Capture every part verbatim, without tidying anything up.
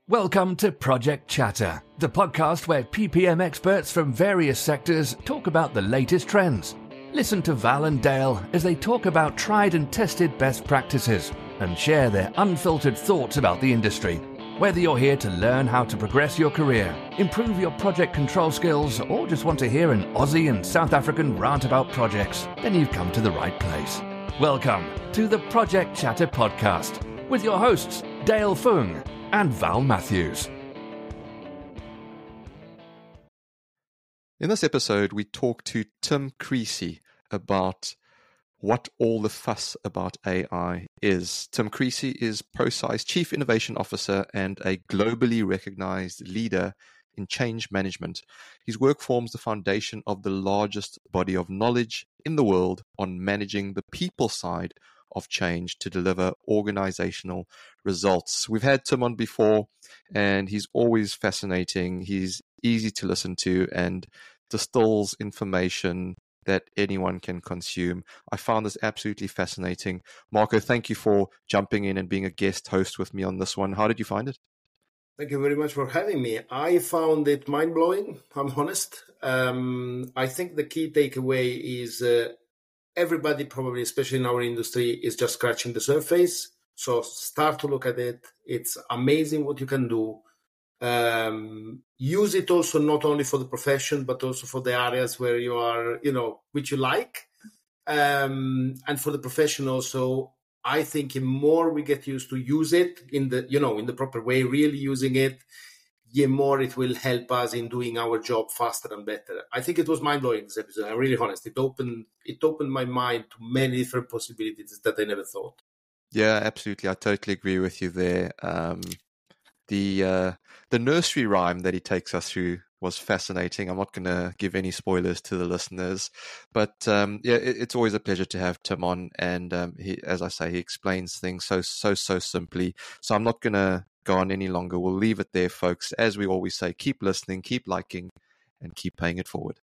Welcome to Project Chatter, the podcast where P P M experts from various sectors talk about the latest trends. Listen to Val and Dale as they talk about tried and tested best practices and share their unfiltered thoughts about the industry. Whether you're here to learn how to progress your career, improve your project control skills, or just want to hear an Aussie and South African rant about projects, then you've come to the right place. Welcome to the Project Chatter podcast with your hosts, Dale Fung and Val Matthews. In this episode, we talk to Tim Creasy about what all the fuss about A I is. Tim Creasy is ProSci's Chief Innovation Officer and a globally recognized leader in change management. His work forms the foundation of the largest body of knowledge in the world on managing the people side of change to deliver organizational results. We've had Tim on before, and he's always fascinating. He's easy to listen to and distills information that anyone can consume. I found this absolutely fascinating. Marco, thank you for jumping in and being a guest host with me on this one. How did you find it? Thank you very much for having me. I found it mind-blowing, I'm honest. Um, I think the key takeaway is uh, everybody probably, especially in our industry, is just scratching the surface. So start to look at it. It's amazing what you can do. Um, use it also not only for the profession, but also for the areas where you are, you know, which you like. Um, and for the profession also, I think the more we get used to use it in the, you know, in the proper way, really using it, the more it will help us in doing our job faster and better. I think it was mind-blowing, this episode. I'm really honest. It opened, it opened my mind to many different possibilities that I never thought. Yeah, absolutely. I totally agree with you there. Um, the uh, the nursery rhyme that he takes us through was fascinating. I'm not going to give any spoilers to the listeners, but um, yeah, it, it's always a pleasure to have Tim on. And um, he, as I say, he explains things so so so simply. So I'm not going to go on any longer. We'll leave it there, folks. As we always say, keep listening, keep liking, and keep paying it forward.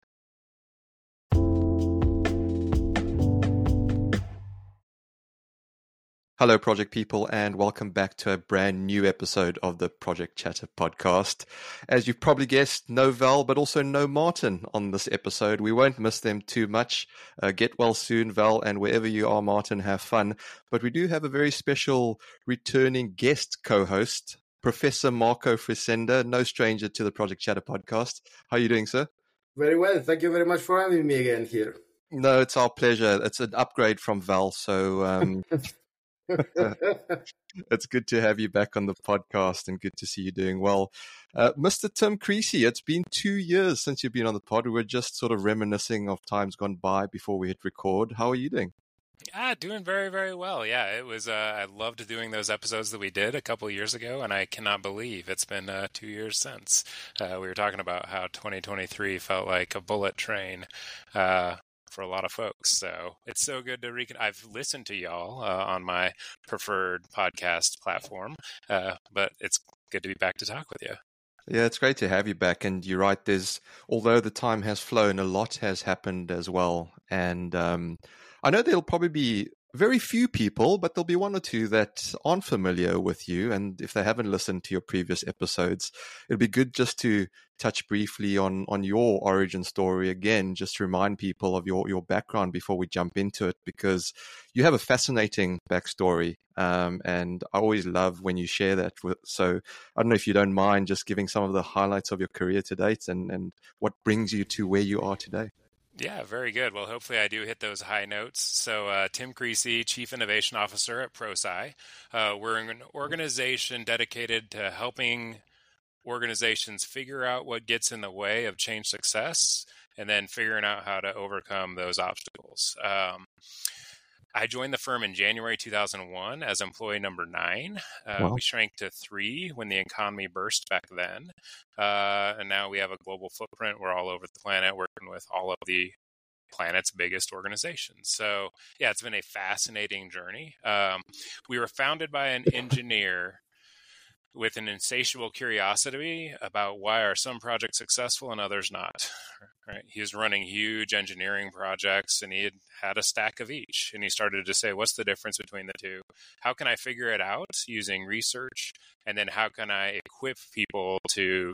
Hello, project people, and welcome back to a brand new episode of the Project Chatter podcast. As you've probably guessed, no Val, but also no Martin on this episode. We won't miss them too much. Uh, get well soon, Val, and wherever you are, Martin, have fun. But we do have a very special returning guest co-host, Professor Marco Frisenda, no stranger to the Project Chatter podcast. How are you doing, sir? Very well. Thank you very much for having me again here. No, it's our pleasure. It's an upgrade from Val, so... Um, it's good to have you back on the podcast and good to see you doing well. Uh, Mister Tim Creasy, it's been two years since you've been on the pod. We were just sort of reminiscing of times gone by before we hit record. How are you doing? Ah, doing very, very well. Yeah, it was, uh, I loved doing those episodes that we did a couple of years ago, and I cannot believe it's been uh, two years since. Uh, we were talking about how twenty twenty-three felt like a bullet train. Uh, for a lot of folks. So it's so good to recon. I've listened to y'all uh, on my preferred podcast platform, uh, but it's good to be back to talk with you. Yeah, it's great to have you back. And you're right, there's, although the time has flown, a lot has happened as well. And um, I know there'll probably be very few people, but there'll be one or two that aren't familiar with you. And if they haven't listened to your previous episodes, it'll be good just to touch briefly on, on your origin story again, just to remind people of your, your background before we jump into it, because you have a fascinating backstory. Um, and I always love when you share that. With, so I don't know if you don't mind just giving some of the highlights of your career to date and, and what brings you to where you are today. Yeah, very good. Well, hopefully I do hit those high notes. So uh, Tim Creasy, Chief Innovation Officer at ProSci. Uh, we're an organization dedicated to helping organizations figure out what gets in the way of change success and then figuring out how to overcome those obstacles. Um, I joined the firm in January two thousand one as employee number nine. Uh, Wow. We shrank to three when the economy burst back then. Uh, and now we have a global footprint. We're all over the planet working with all of the planet's biggest organizations. So yeah, it's been a fascinating journey. Um, we were founded by an engineer with an insatiable curiosity about why are some projects successful and others not. Right? He was running huge engineering projects, and he had had a stack of each. And he started to say, what's the difference between the two? How can I figure it out using research? And then how can I equip people to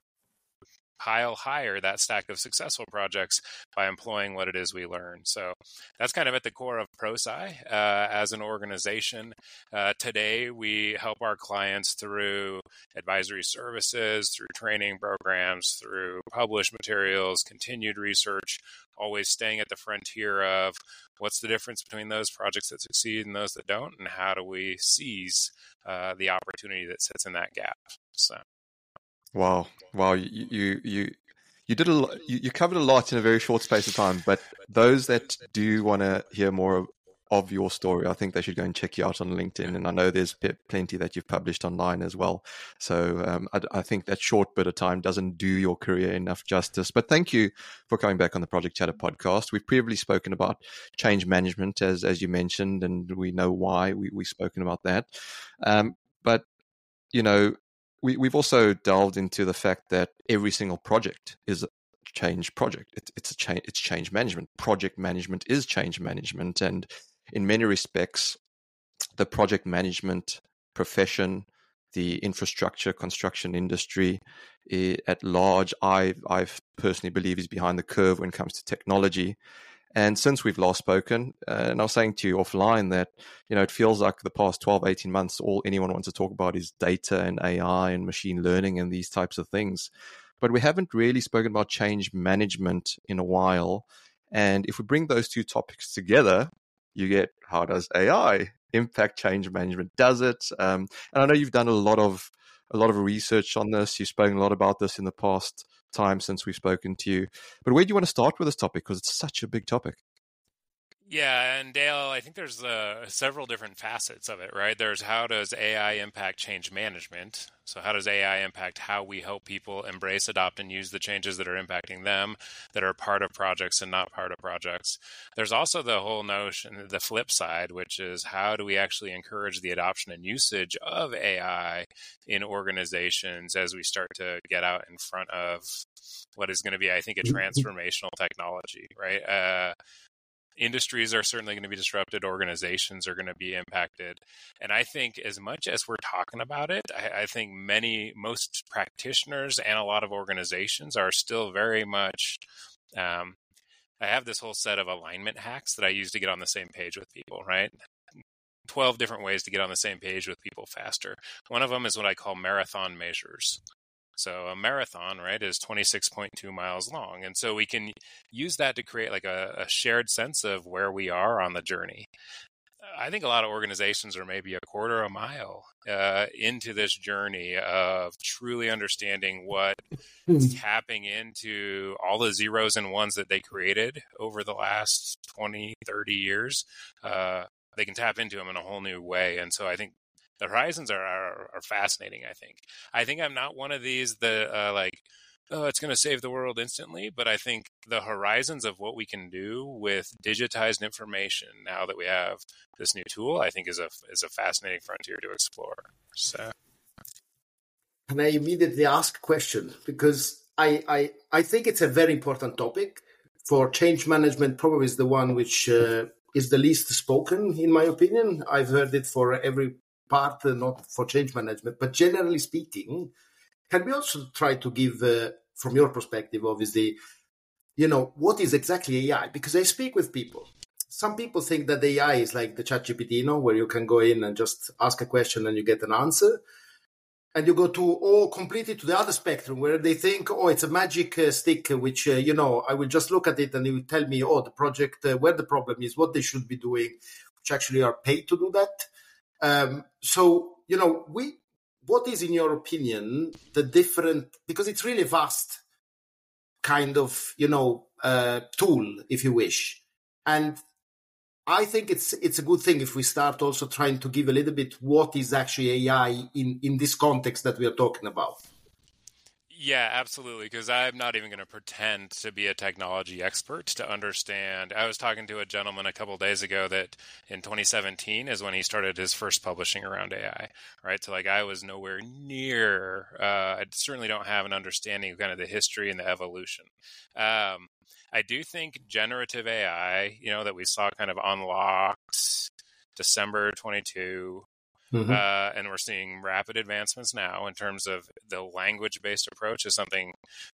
pile higher that stack of successful projects by employing what it is we learn? So that's kind of at the core of ProSci uh, as an organization. Uh, today, we help our clients through advisory services, through training programs, through published materials, continued research, always staying at the frontier of what's the difference between those projects that succeed and those that don't, and how do we seize uh, the opportunity that sits in that gap. So. Wow, wow! You you you, you did a lot, you, you covered a lot in a very short space of time. But those that do want to hear more of, of your story, I think they should go and check you out on LinkedIn. And I know there's p- plenty that you've published online as well. So um, I, I think that short bit of time doesn't do your career enough justice. But thank you for coming back on the Project Chatter podcast. We've previously spoken about change management, as as you mentioned, and we know why we we've spoken about that. Um, but you know. We, we've also delved into the fact that every single project is a change project. It, it's a change. It's change management. Project management is change management, and in many respects, the project management profession, the infrastructure construction industry eh, at large, I I personally believe is behind the curve when it comes to technology. And since we've last spoken, uh, and I was saying to you offline that, you know, it feels like the past twelve, eighteen months, all anyone wants to talk about is data and A I and machine learning and these types of things. But we haven't really spoken about change management in a while. And if we bring those two topics together, you get, how does A I impact change management? Does it? Um, and I know you've done a lot of a lot of research on this. You've spoken a lot about this in the past time since we've spoken to you. But where do you want to start with this topic? Because it's such a big topic. Yeah, and Dale, I think there's uh, several different facets of it, right? There's how does A I impact change management? So how does A I impact how we help people embrace, adopt, and use the changes that are impacting them, that are part of projects and not part of projects? There's also the whole notion, the flip side, which is how do we actually encourage the adoption and usage of A I in organizations as we start to get out in front of what is going to be, I think, a transformational technology, right? Uh, Industries are certainly going to be disrupted. Organizations are going to be impacted. And I think as much as we're talking about it, I, I think many, most practitioners and a lot of organizations are still very much, um, I have this whole set of alignment hacks that I use to get on the same page with people, right? twelve different ways to get on the same page with people faster. One of them is what I call marathon measures. So a marathon, right, is twenty-six point two miles long. And so we can use that to create like a, a shared sense of where we are on the journey. I think a lot of organizations are maybe a quarter of a mile uh, into this journey of truly understanding what tapping into all the zeros and ones that they created over the last twenty, thirty years. Uh, they can tap into them in a whole new way. And so I think the horizons are, are are fascinating, I think. I think I'm not one of these that uh, like, oh, it's going to save the world instantly. But I think the horizons of what we can do with digitized information now that we have this new tool, I think is a is a fascinating frontier to explore. So, and I immediately ask a question because I, I, I think it's a very important topic. For change management, probably is the one which uh, is the least spoken, in my opinion. I've heard it for every part, uh, not for change management, but generally speaking, can we also try to give, uh, from your perspective, obviously, you know, what is exactly A I? Because I speak with people. Some people think that A I is like the ChatGPT, you know, where you can go in and just ask a question and you get an answer. And you go to all completely to the other spectrum where they think, oh, it's a magic uh, stick, which, uh, you know, I will just look at it and it will tell me, oh, the project, uh, where the problem is, what they should be doing, which actually are paid to do that. Um, so, you know, we, what is, in your opinion, the different, because it's really vast kind of, you know, uh, tool, if you wish. And I think it's it's a good thing if we start also trying to give a little bit what is actually A I in, in this context that we are talking about. Yeah, absolutely. Because I'm not even going to pretend to be a technology expert to understand. I was talking to a gentleman a couple of days ago that in twenty seventeen is when he started his first publishing around A I, right? So like I was nowhere near, uh, I certainly don't have an understanding of kind of the history and the evolution. Um, I do think generative A I, you know, that we saw kind of unlocked December twenty-two. Mm-hmm. Uh, and we're seeing rapid advancements now in terms of the language-based approach is something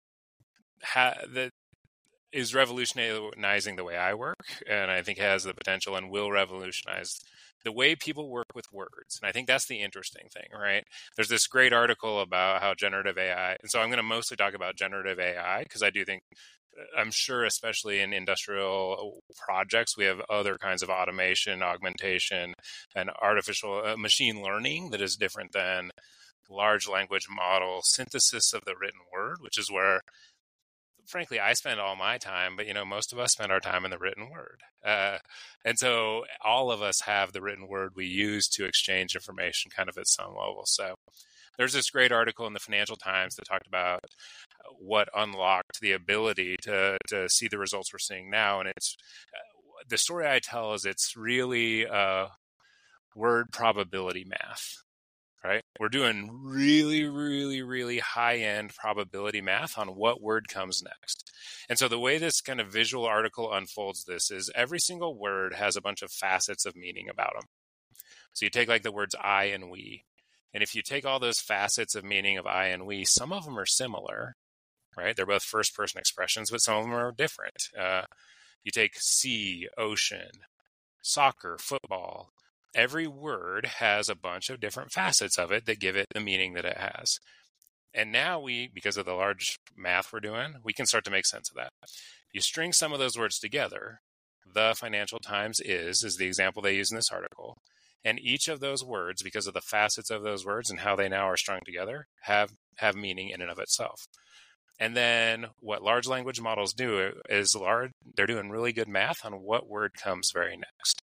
ha- that is revolutionizing the way I work, and I think has the potential and will revolutionize the way people work with words. And I think that's the interesting thing, right? There's this great article about how generative A I, and so I'm going to mostly talk about generative A I because I do think, I'm sure, especially in industrial projects, we have other kinds of automation, augmentation, and artificial uh, machine learning that is different than large language model synthesis of the written word, which is where, frankly, I spend all my time, but, you know, most of us spend our time in the written word. Uh, and so all of us have the written word we use to exchange information kind of at some level. So there's this great article in the Financial Times that talked about what unlocked the ability to to see the results we're seeing now. And it's the story I tell is it's really uh, word probability math, right? We're doing really, really, really high-end probability math on what word comes next. And so the way this kind of visual article unfolds this is every single word has a bunch of facets of meaning about them. So you take like the words I and we. And if you take all those facets of meaning of I and we, some of them are similar, right? They're both first-person expressions, but some of them are different. Uh, you take sea, ocean, soccer, football. Every word has a bunch of different facets of it that give it the meaning that it has. And now we, because of the large math we're doing, we can start to make sense of that. You string some of those words together. The Financial Times is, is the example they use in this article. And each of those words, because of the facets of those words and how they now are strung together, have, have meaning in and of itself. And then what large language models do is large, they're doing really good math on what word comes very next.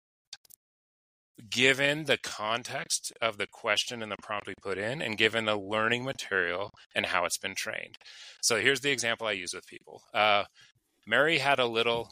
Given the context of the question and the prompt we put in, and given the learning material and how it's been trained. So here's the example I use with people. Uh, Mary had a little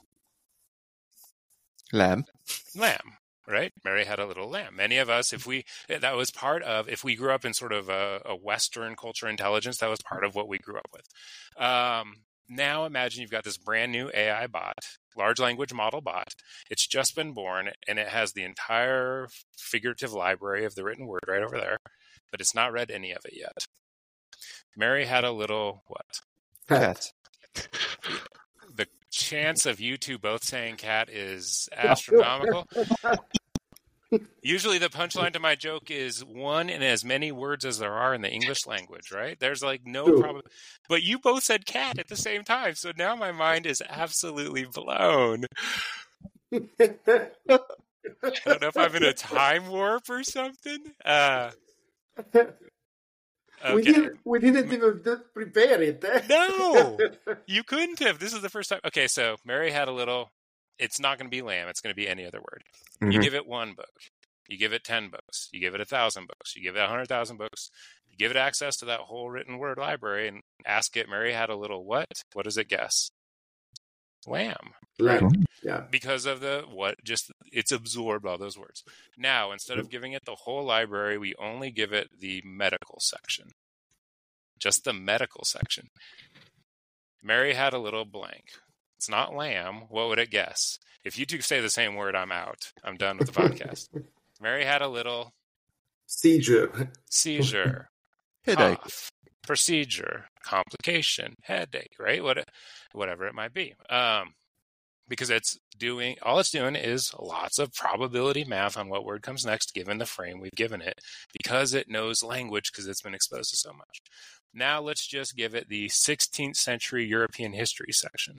lamb. Lamb. Right? Mary had a little lamb. Many of us, if we, that was part of, if we grew up in sort of a, a Western culture intelligence, that was part of what we grew up with. Um, now imagine you've got this brand new A I bot, large language model bot. It's just been born and it has the entire figurative library of the written word right over there, but it's not read any of it yet. Mary had a little what? Cat. The chance of you two both saying cat is astronomical. Usually the punchline to my joke is one in as many words as there are in the English language, right? There's like no problem. But you both said cat at the same time. So now my mind is absolutely blown. I don't know if I'm in a time warp or something. Uh, okay. We didn't, we didn't even prepare it. Eh? No, you couldn't have. This is the first time. Okay, so Mary had a little, it's not going to be lamb. It's going to be any other word. Mm-hmm. You give it one book. You give it ten books. You give it a thousand books. You give it a hundred thousand books. You give it access to that whole written word library and ask it, Mary had a little what? What does it guess? Lamb. Lamb. Right? Yeah. Because of the what, just it's absorbed all those words. Now, instead of giving it the whole library, we only give it the medical section. Just the medical section. Mary had a little blank. It's not lamb. What would it guess? If you two say the same word, I'm out. I'm done with the podcast. Mary had a little seizure. Seizure. Headache. Cough, procedure. Complication. Headache. Right? What, whatever it might be. Um, because it's doing, all it's doing is lots of probability math on what word comes next, given the frame we've given it, because it knows language, because it's been exposed to so much. Now let's just give it the sixteenth century European history section.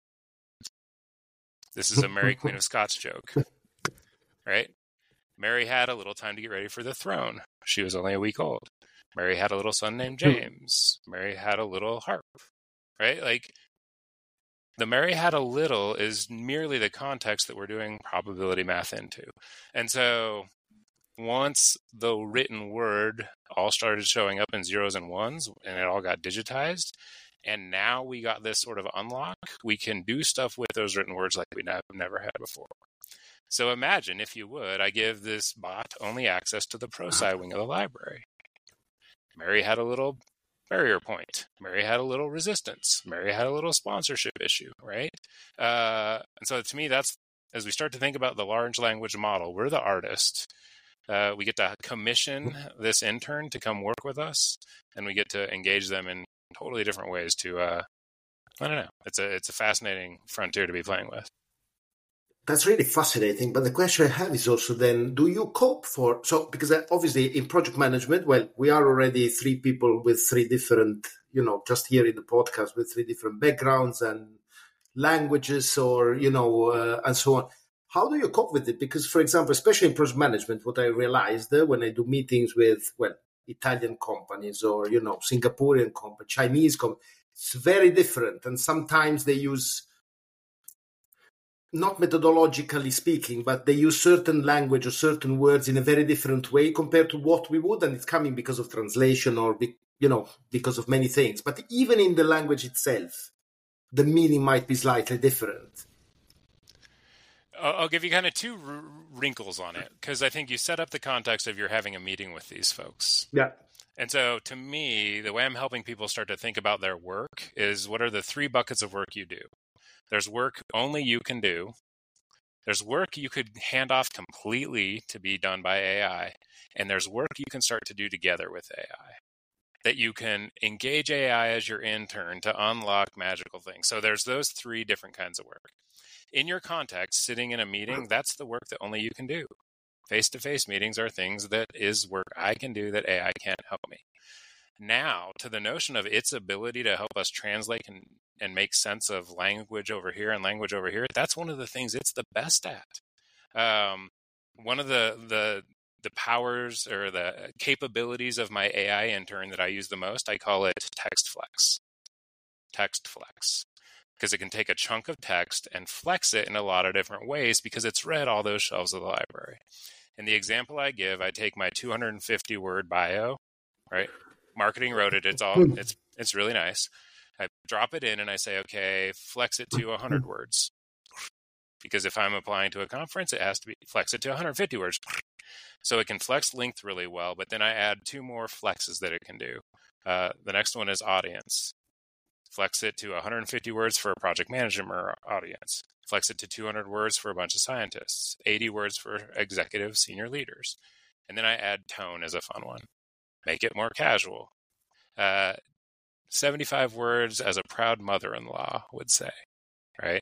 This is a Mary Queen of Scots joke, right? Mary had a little time to get ready for the throne. She was only a week old. Mary had a little son named James. Mary had a little harp, right? Like, the Mary had a little is merely the context that we're doing probability math into. And so once the written word all started showing up in zeros and ones and it all got digitized, and now we got this sort of unlock, we can do stuff with those written words like we have never had before. So imagine, if you would, I give this bot only access to the ProSci wing of the library. Mary had a little barrier point. Mary had a little resistance. Mary had a little sponsorship issue, right? Uh, and so to me, that's, as we start to think about the large language model, we're the artist. Uh, we get to commission this intern to come work with us, and we get to engage them in totally different ways to, uh, I don't know, it's a, it's a fascinating frontier to be playing with. That's really fascinating. But the question I have is also then, do you cope for, so because obviously in project management, well, we are already three people with three different, you know, just here in the podcast with three different backgrounds and languages or, you know, uh, and so on. How do you cope with it? Because, for example, especially in project management, what I realized uh, when I do meetings with, well, Italian companies or, you know, Singaporean companies, Chinese companies, it's very different. And sometimes they use, not methodologically speaking, but they use certain language or certain words in a very different way compared to what we would, and it's coming because of translation or, be, you know, because of many things. But even in the language itself, the meaning might be slightly different. I'll give you kind of two r- wrinkles on it, because I think you set up the context of you're having a meeting with these folks. Yeah. And so to me, the way I'm helping people start to think about their work is, what are the three buckets of work you do? There's work only you can do. There's work you could hand off completely to be done by A I. And there's work you can start to do together with A I. That you can engage A I as your intern to unlock magical things. So there's those three different kinds of work. In your context, sitting in a meeting, that's the work that only you can do. Face-to-face meetings are things that is work I can do that A I can't help me. Now, to the notion of its ability to help us translate and, and make sense of language over here and language over here, that's one of the things it's the best at. Um, one of the, the the powers or the capabilities of my A I intern that I use the most, I call it text flex. Text flex. Because it can take a chunk of text and flex it in a lot of different ways because it's read all those shelves of the library. In the example I give, I take my two hundred fifty word bio, right? Marketing wrote it. It's all, it's, it's really nice. I drop it in and I say, okay, flex it to one hundred words. Because if I'm applying to a conference, it has to be flex it to one hundred fifty words. So it can flex length really well, but then I add two more flexes that it can do. Uh, the next one is audience. Flex it to one hundred fifty words for a project management audience. Flex it to two hundred words for a bunch of scientists. eighty words for executive senior leaders. And then I add tone as a fun one. Make it more casual. Uh, seventy-five words as a proud mother-in-law would say, right?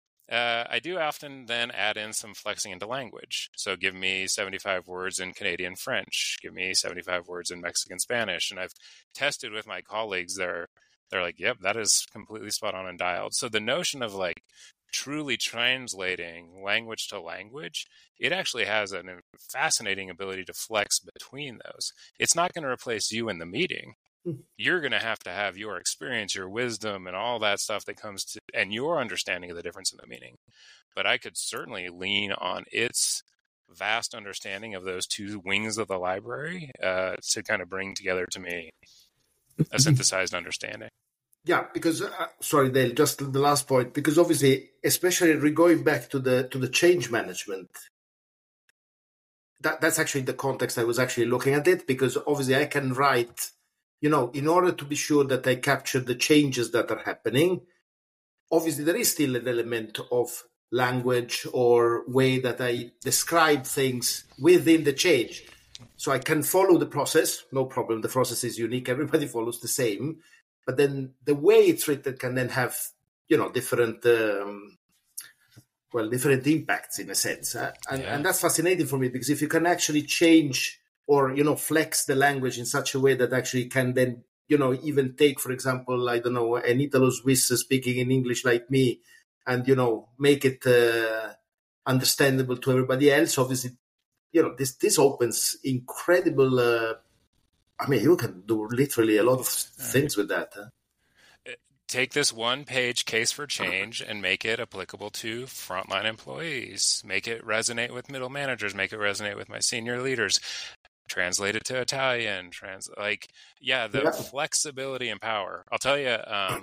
Uh, I do often then add in some flexing into language. So give me seventy-five words in Canadian French. Give me seventy-five words in Mexican Spanish. And I've tested with my colleagues. They're, they're like, yep, that is completely spot on and dialed. So the notion of like truly translating language to language, it actually has a fascinating ability to flex between those. It's not going to replace you in the meeting. You're going to have to have your experience, your wisdom, and all that stuff that comes to, and your understanding of the difference in the meaning. But I could certainly lean on its vast understanding of those two wings of the library uh, to kind of bring together to me a synthesized understanding. Yeah, because uh, sorry, Dale, just the last point, because obviously, especially going back to the to the change management, that that's actually the context I was actually looking at it. Because obviously, I can write, you know, in order to be sure that I capture the changes that are happening. Obviously, there is still an element of language or way that I describe things within the change. So I can follow the process, no problem. The process is unique. Everybody follows the same. But then the way it's written can then have, you know, different, um, well, different impacts in a sense. Uh, and, yeah. and that's fascinating for me because if you can actually change or, you know, flex the language in such a way that actually can then, you know, even take, for example, I don't know, an Italo-Swiss speaking in English like me and, you know, make it uh, understandable to everybody else. Obviously, you know, this, this opens incredible uh, I mean, you can do literally a lot of things with that. Huh? take this one page case for change and make it applicable to frontline employees, make it resonate with middle managers, make it resonate with my senior leaders, translate it to Italian, trans like, yeah, the yeah. flexibility and power. I'll tell you, um,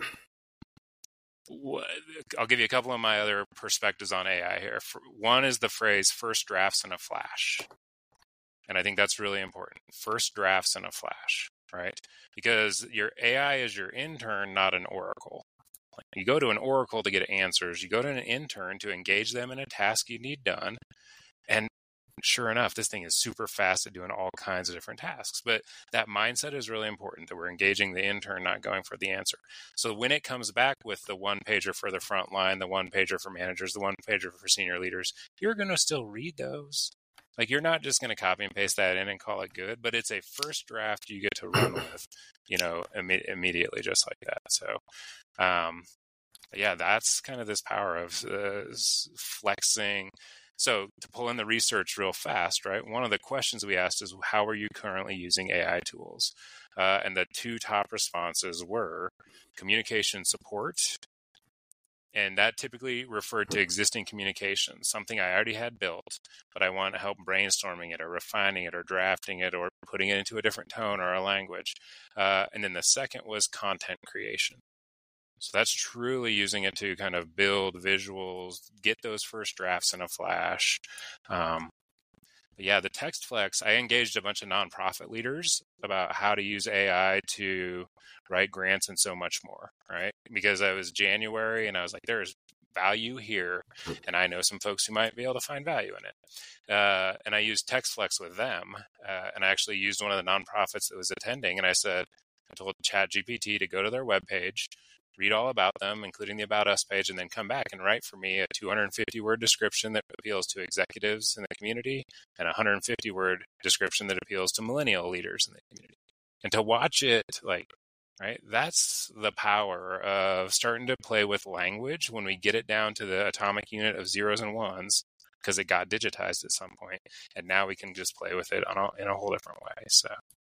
I'll give you a couple of my other perspectives on A I here. One is the phrase first drafts in a flash. And I think that's really important. First drafts in a flash, right? Because your A I is your intern, not an oracle. You go to an oracle to get answers. You go to an intern to engage them in a task you need done. And sure enough, this thing is super fast at doing all kinds of different tasks. But that mindset is really important, that we're engaging the intern, not going for the answer. So when it comes back with the one pager for the front line, the one pager for managers, the one pager for senior leaders, you're going to still read those. Like, you're not just going to copy and paste that in and call it good, but it's a first draft you get to run with, you know, Im- immediately, just like that. So, um, yeah, that's kind of this power of uh, flexing. So to pull in the research real fast, right? One of the questions we asked is, how are you currently using A I tools? Uh, and the two top responses were communication support. And that typically referred to existing communications, something I already had built, but I want help brainstorming it or refining it or drafting it or putting it into a different tone or a language. Uh, and then the second was content creation. So that's truly using it to kind of build visuals, get those first drafts in a flash. Um, but yeah, the TextFlex, I engaged a bunch of nonprofit leaders about how to use A I to write grants and so much more, right? Because it was January and I was like, there's value here. And I know some folks who might be able to find value in it. Uh, and I used TextFlex with them. Uh, and I actually used one of the nonprofits that was attending. And I said, I told ChatGPT to go to their webpage, read all about them, including the About Us page, and then come back and write for me a two hundred fifty word description that appeals to executives in the community and a one hundred fifty word description that appeals to millennial leaders in the community. And to watch it, like, right, that's the power of starting to play with language when we get it down to the atomic unit of zeros and ones, because it got digitized at some point, and now we can just play with it on a, in a whole different way. So,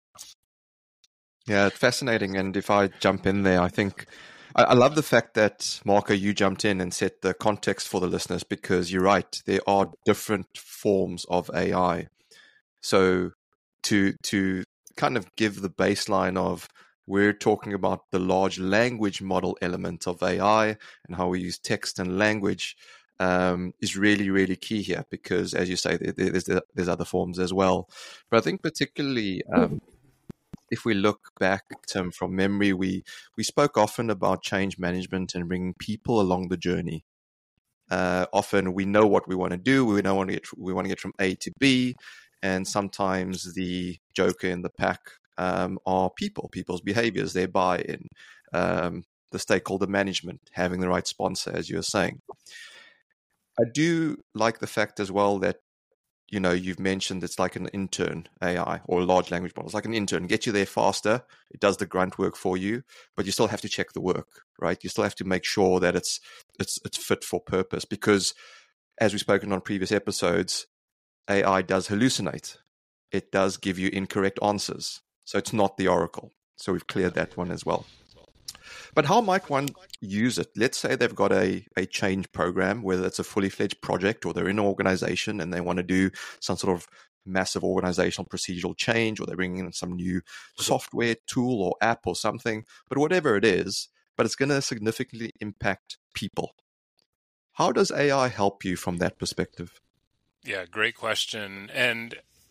yeah, it's fascinating. And if I jump in there, I think I love the fact that, Marco, you jumped in and set the context for the listeners, because you're right. There are different forms of A I. So to to kind of give the baseline of, we're talking about the large language model element of A I and how we use text and language um, is really, really key here, because, as you say, there's, there's other forms as well. But I think particularly Um, if we look back, Tim, from memory, we, we spoke often about change management and bringing people along the journey. Uh, often we know what we want to do. We know want to get we want to get from A to B, and sometimes the joker in the pack um, are people, people's behaviors, their buy-in, um, the stakeholder management, having the right sponsor, as you were saying. I do like the fact as well that, you know, you've mentioned it's like an intern A I or a large language model. It's like an intern, get you there faster. It does the grunt work for you, but you still have to check the work, right? You still have to make sure that it's it's it's fit for purpose, because, as we've spoken on previous episodes, A I does hallucinate. It does give you incorrect answers. So it's not the oracle. So we've cleared that one as well. But how might one use it? Let's say they've got a, a change program, whether it's a fully fledged project or they're in an organization and they want to do some sort of massive organizational procedural change, or they're bringing in some new software tool or app or something, but whatever it is, but it's going to significantly impact people. How does A I help you from that perspective? Yeah, great question. And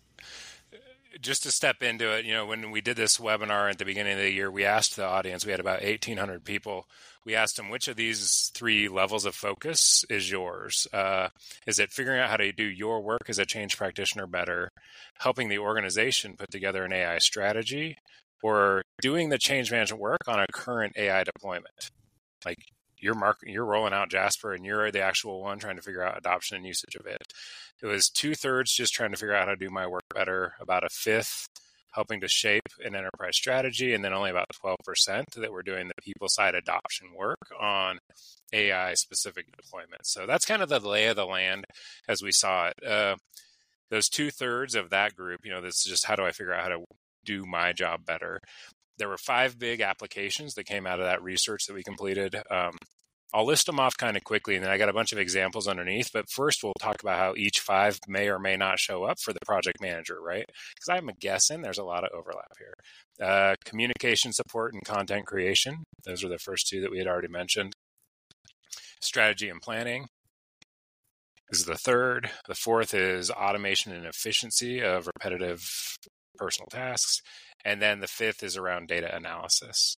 just to step into it, you know, when we did this webinar at the beginning of the year, we asked the audience, we had about eighteen hundred people. We asked them, which of these three levels of focus is yours? Uh, is it figuring out how to do your work as a change practitioner better, helping the organization put together an A I strategy, or doing the change management work on a current A I deployment? Like, you're mark- you're rolling out Jasper and you're the actual one trying to figure out adoption and usage of it. It was two thirds just trying to figure out how to do my work better, about a fifth helping to shape an enterprise strategy, and then only about twelve percent that were doing the people side adoption work on A I specific deployments. So that's kind of the lay of the land as we saw it. Uh, those two thirds of that group, you know, this is just how do I figure out how to do my job better. there were five big applications that came out of that research that we completed. Um, I'll list them off kind of quickly, and then I got a bunch of examples underneath. But first, we'll talk about how each five may or may not show up for the project manager, right? Because I'm guessing there's a lot of overlap here. Uh, communication support and content creation. Those are the first two that we had already mentioned. Strategy and planning. This is the third. The fourth is automation and efficiency of repetitive personal tasks. And then the fifth is around data analysis.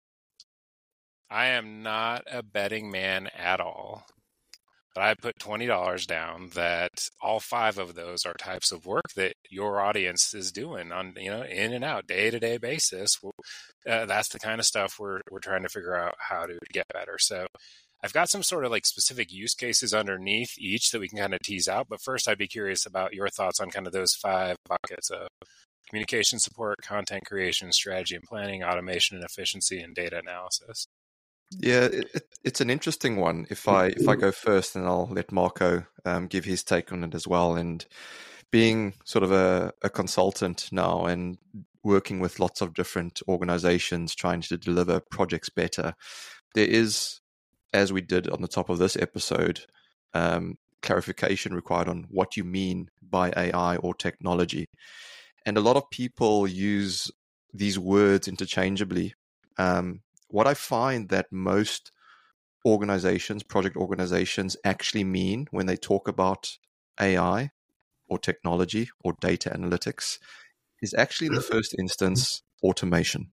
I am not a betting man at all, but I put twenty dollars down that all five of those are types of work that your audience is doing on, you know, in and out, day-to-day basis. Uh, that's the kind of stuff we're we're trying to figure out how to get better. So I've got some sort of like specific use cases underneath each that we can kind of tease out. But first, I'd be curious about your thoughts on kind of those five buckets of communication support, content creation, strategy and planning, automation and efficiency, and data analysis. Yeah, it, it, it's an interesting one. If I if I go first, then I'll let Marco um, give his take on it as well. And being sort of a, a consultant now and working with lots of different organizations trying to deliver projects better, there is, as we did on the top of this episode, um, clarification required on what you mean by A I or technology. And a lot of people use these words interchangeably. Um, what I find that most organizations, project organizations, actually mean when they talk about A I or technology or data analytics is actually in the first instance automation.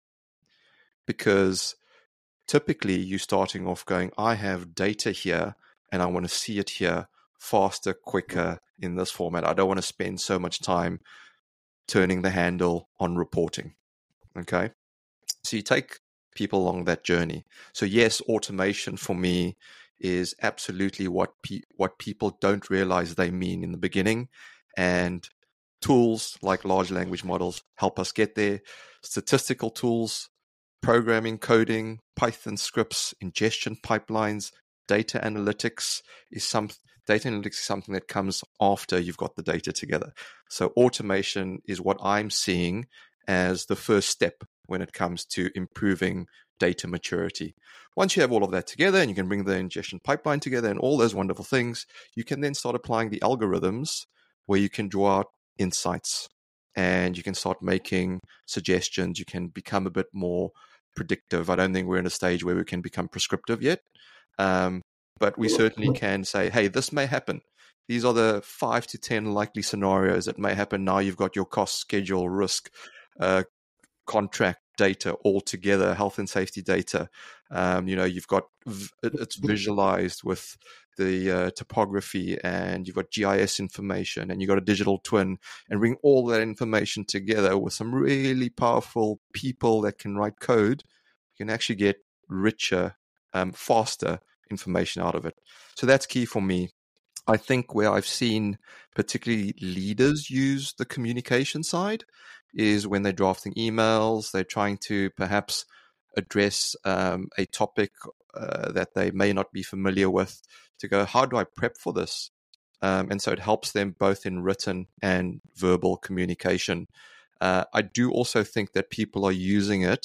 Because typically you're starting off going, I have data here and I want to see it here faster, quicker in this format. I don't want to spend so much time turning the handle on reporting. Okay. So you take people along that journey. So yes, automation for me is absolutely what pe- what people don't realize they mean in the beginning. And tools like large language models help us get there. Statistical tools, programming, coding, Python scripts, ingestion pipelines, data analytics is some data analytics is something that comes after you've got the data together. So automation is what I'm seeing as the first step when it comes to improving data maturity. Once you have all of that together and you can bring the ingestion pipeline together and all those wonderful things, you can then start applying the algorithms where you can draw out insights and you can start making suggestions. You can become a bit more predictive. I don't think we're in a stage where we can become prescriptive yet, um, but we certainly can say, hey, this may happen. These are the five to ten likely scenarios that may happen. Now you've got your cost, schedule, risk, uh, contract data all together, health and safety data. Um, you know, you've got, it's visualized with the uh, topography, and you've got G I S information, and you've got a digital twin, and bring all that information together with some really powerful people that can write code. You can actually get richer, um, faster information out of it. So that's key for me. I think where I've seen particularly leaders use the communication side is when they're drafting emails, they're trying to perhaps address um, a topic uh, that they may not be familiar with, to go, how do I prep for this? Um, and so it helps them both in written and verbal communication. Uh, I do also think that people are using it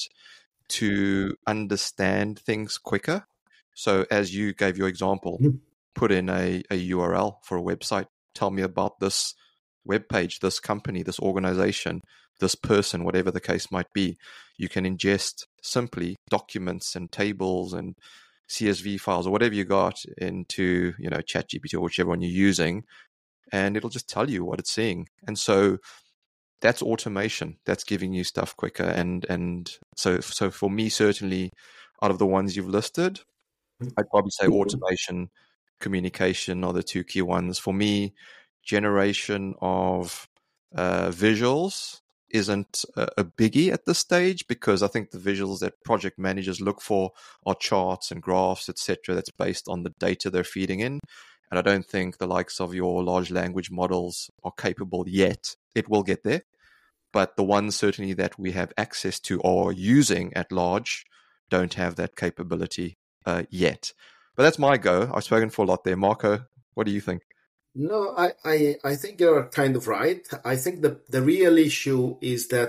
to understand things quicker. So as you gave your example, put in a, a U R L for a website. Tell me about this web page, this company, this organization, this person, whatever the case might be. You can ingest simply documents and tables and C S V files or whatever you got into, you know, ChatGPT or whichever one you're using, and it'll just tell you what it's seeing. And so that's automation. That's giving you stuff quicker. And and so so for me, certainly, out of the ones you've listed, I'd probably say automation, communication are the two key ones. For me, generation of uh, visuals isn't a, a biggie at this stage, because I think the visuals that project managers look for are charts and graphs, et cetera. That's based on the data they're feeding in. And I don't think the likes of your large language models are capable yet. It will get there. But the ones certainly that we have access to or using at large don't have that capability uh, yet. But that's my go. I've spoken for a lot there. Marco, what do you think? No, I, I, I think you're kind of right. I think the, the real issue is that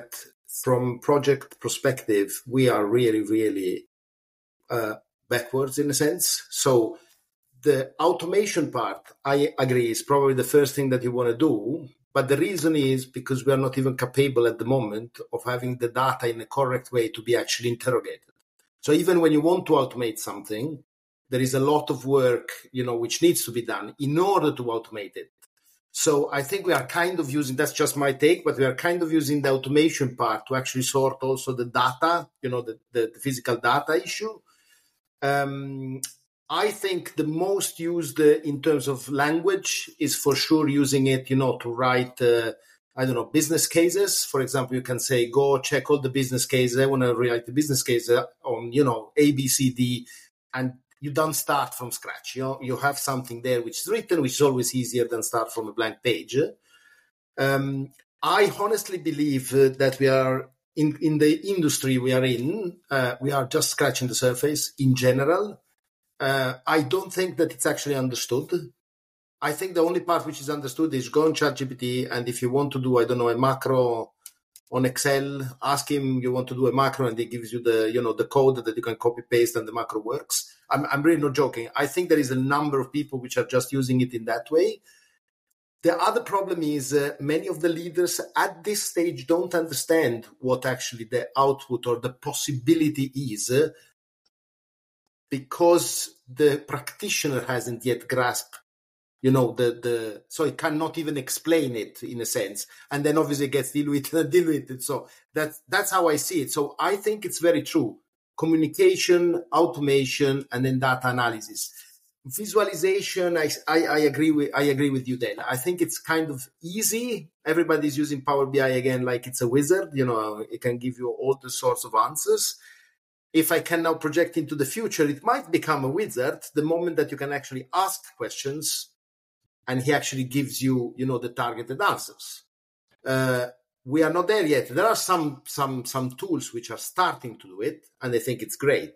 from project perspective, we are really, really uh, backwards in a sense. So the automation part, I agree, is probably the first thing that you want to do. But the reason is because we are not even capable at the moment of having the data in a correct way to be actually interrogated. So even when you want to automate something, there is a lot of work, you know, which needs to be done in order to automate it. So I think we are kind of using, that's just my take, but we are kind of using the automation part to actually sort also the data, you know, the, the, the physical data issue. Um, I think the most used uh, in terms of language is for sure using it, you know, to write, uh, I don't know, business cases. For example, you can say, go check all the business cases. I want to write the business case on, you know, A, B, C, D, and you don't start from scratch. You know, you have something there which is written, which is always easier than start from a blank page. Um, I honestly believe uh, that we are in, in the industry we are in, uh, we are just scratching the surface in general. Uh, I don't think that it's actually understood. I think the only part which is understood is go on ChatGPT, and if you want to do, I don't know, a macro on Excel, ask him you want to do a macro, and he gives you the, you know, the code that you can copy paste, and the macro works. I'm, I'm really not joking. I think there is a number of people which are just using it in that way. The other problem is uh, many of the leaders at this stage don't understand what actually the output or the possibility is, uh, because the practitioner hasn't yet grasped, you know, the, the, so it cannot even explain it in a sense. And then obviously it gets diluted and diluted. So that's, that's how I see it. So I think it's very true. Communication, automation, and then data analysis. Visualization, I, I, I agree with, I agree with you then. I think it's kind of easy. Everybody's using Power B I again, like it's a wizard, you know, it can give you all the sorts of answers. If I can now project into the future, it might become a wizard the moment that you can actually ask questions and he actually gives you, you know, the targeted answers. Uh, we are not there yet. There are some, some, some tools which are starting to do it, and I think it's great.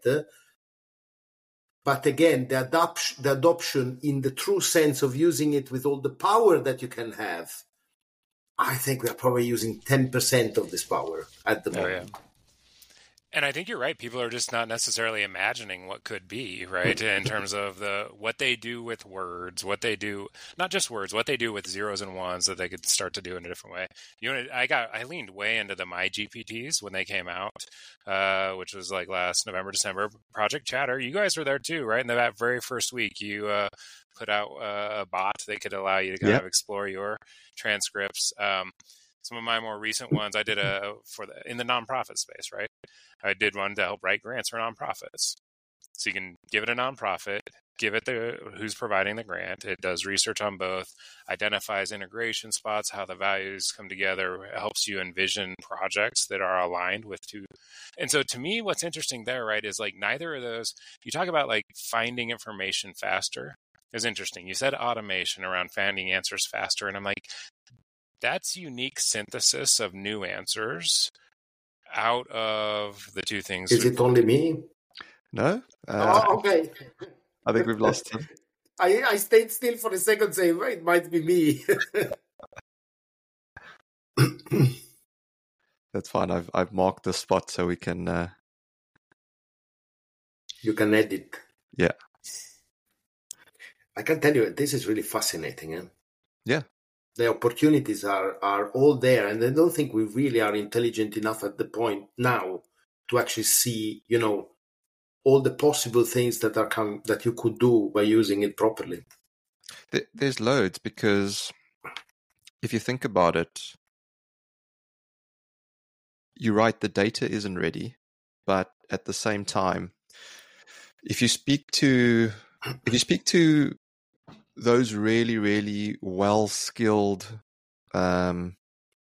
But again, the adoption, the adoption in the true sense of using it with all the power that you can have, I think we are probably using ten percent of this power at the moment. Oh, yeah. And I think you're right. People are just not necessarily imagining what could be, right? In terms of the what they do with words, what they do, not just words, what they do with zeros and ones that they could start to do in a different way. You know, I got I leaned way into the My G P Ts when they came out, uh, which was like last November, December. Project Chatter, you guys were there too, right? In that very first week, you uh, put out uh, a bot that could allow you to kind yep. of explore your transcripts. Um, Some of my more recent ones, I did a for the in the nonprofit space, right? I did one to help write grants for nonprofits. So you can give it a nonprofit, give it the who's providing the grant. It does research on both, identifies integration spots, how the values come together, helps you envision projects that are aligned with two. And so to me, what's interesting there, right, is like neither of those. You talk about like finding information faster is interesting. You said automation around finding answers faster, and I'm like, that's unique synthesis of new answers out of the two things. Is it only me? No. Uh, oh, okay. I think we've lost him. I, I stayed still for a second saying, well, it might be me. That's fine. I've I've marked the spot so we can... Uh... You can edit. Yeah. I can tell you, this is really fascinating. Eh? Yeah. The opportunities are, are all there, and I don't think we really are intelligent enough at the point now to actually see, you know, all the possible things that are come, that you could do by using it properly. There's loads, because if you think about it, you're right, the data isn't ready, but at the same time, if you speak to if you speak to those really, really well-skilled um,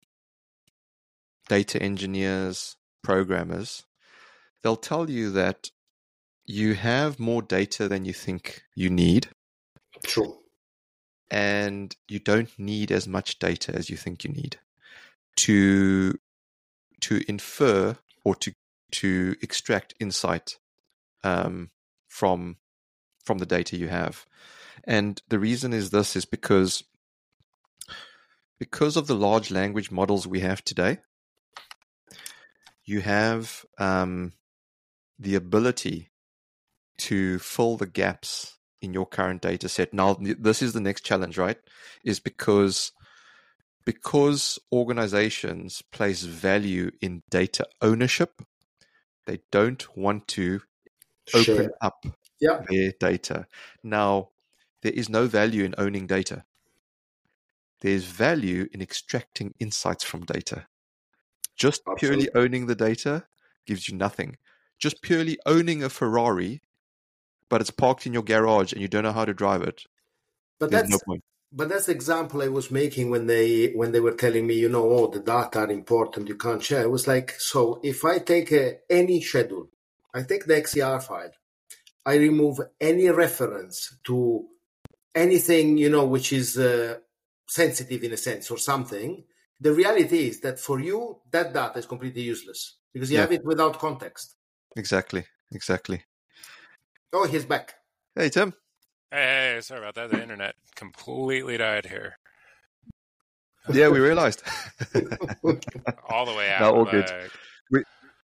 data engineers, programmers, they'll tell you that you have more data than you think you need. Sure. And you don't need as much data as you think you need to to infer or to to extract insight um, from from the data you have. And the reason is this is because because of the large language models we have today, you have um, the ability to fill the gaps in your current data set. Now, this is the next challenge, right? Is because because organizations place value in data ownership, they don't want to Share. open up Yeah. their data. Now, there is no value in owning data. There's value in extracting insights from data. Just Absolutely. purely owning the data gives you nothing. Just purely owning a Ferrari, but it's parked in your garage and you don't know how to drive it, But there's that's no point. but that's the example I was making when they when they were telling me, you know, oh, the data are important, you can't share. It was like, so if I take a, any schedule, I take the X C R file, I remove any reference to anything, you know, which is uh, sensitive in a sense or something. The reality is that for you, that data is completely useless because you Yeah. have it without context. Exactly. Exactly. Oh, he's back. Hey, Tim. Hey, hey, sorry about that. The internet completely died here. Yeah, we realized. All the way out. No, all good. Like, We,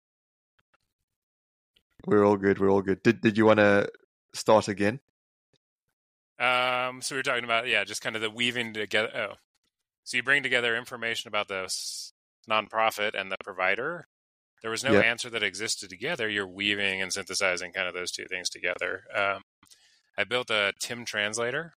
we're all good. We're all good. Did Did you want to start again? Um, so we were talking about, yeah, just kind of the weaving together. Oh, so you bring together information about the s- nonprofit and the provider. There was no Yeah. answer that existed together. You're weaving and synthesizing kind of those two things together. Um, I built a Tim translator.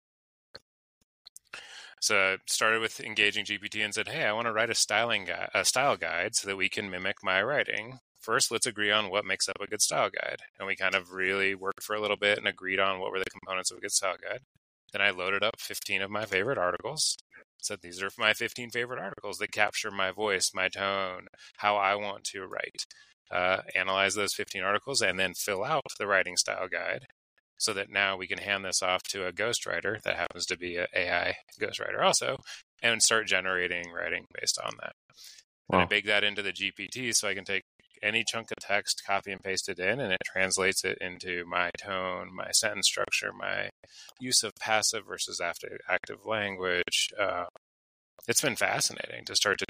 So I started with engaging G P T and said, hey, I want to write a styling guide, a style guide so that we can mimic my writing. First, let's agree on what makes up a good style guide. And we kind of really worked for a little bit and agreed on what were the components of a good style guide. Then I loaded up fifteen of my favorite articles. Said, these are my fifteen favorite articles that capture my voice, my tone, how I want to write. Uh, analyze those fifteen articles and then fill out the writing style guide so that now we can hand this off to a ghostwriter that happens to be an A I ghostwriter also and start generating writing based on that. Then I Wow. bake that into the G P T so I can take any chunk of text, copy and paste it in, and it translates it into my tone, my sentence structure, my use of passive versus active, active language. Uh, it's been fascinating to start to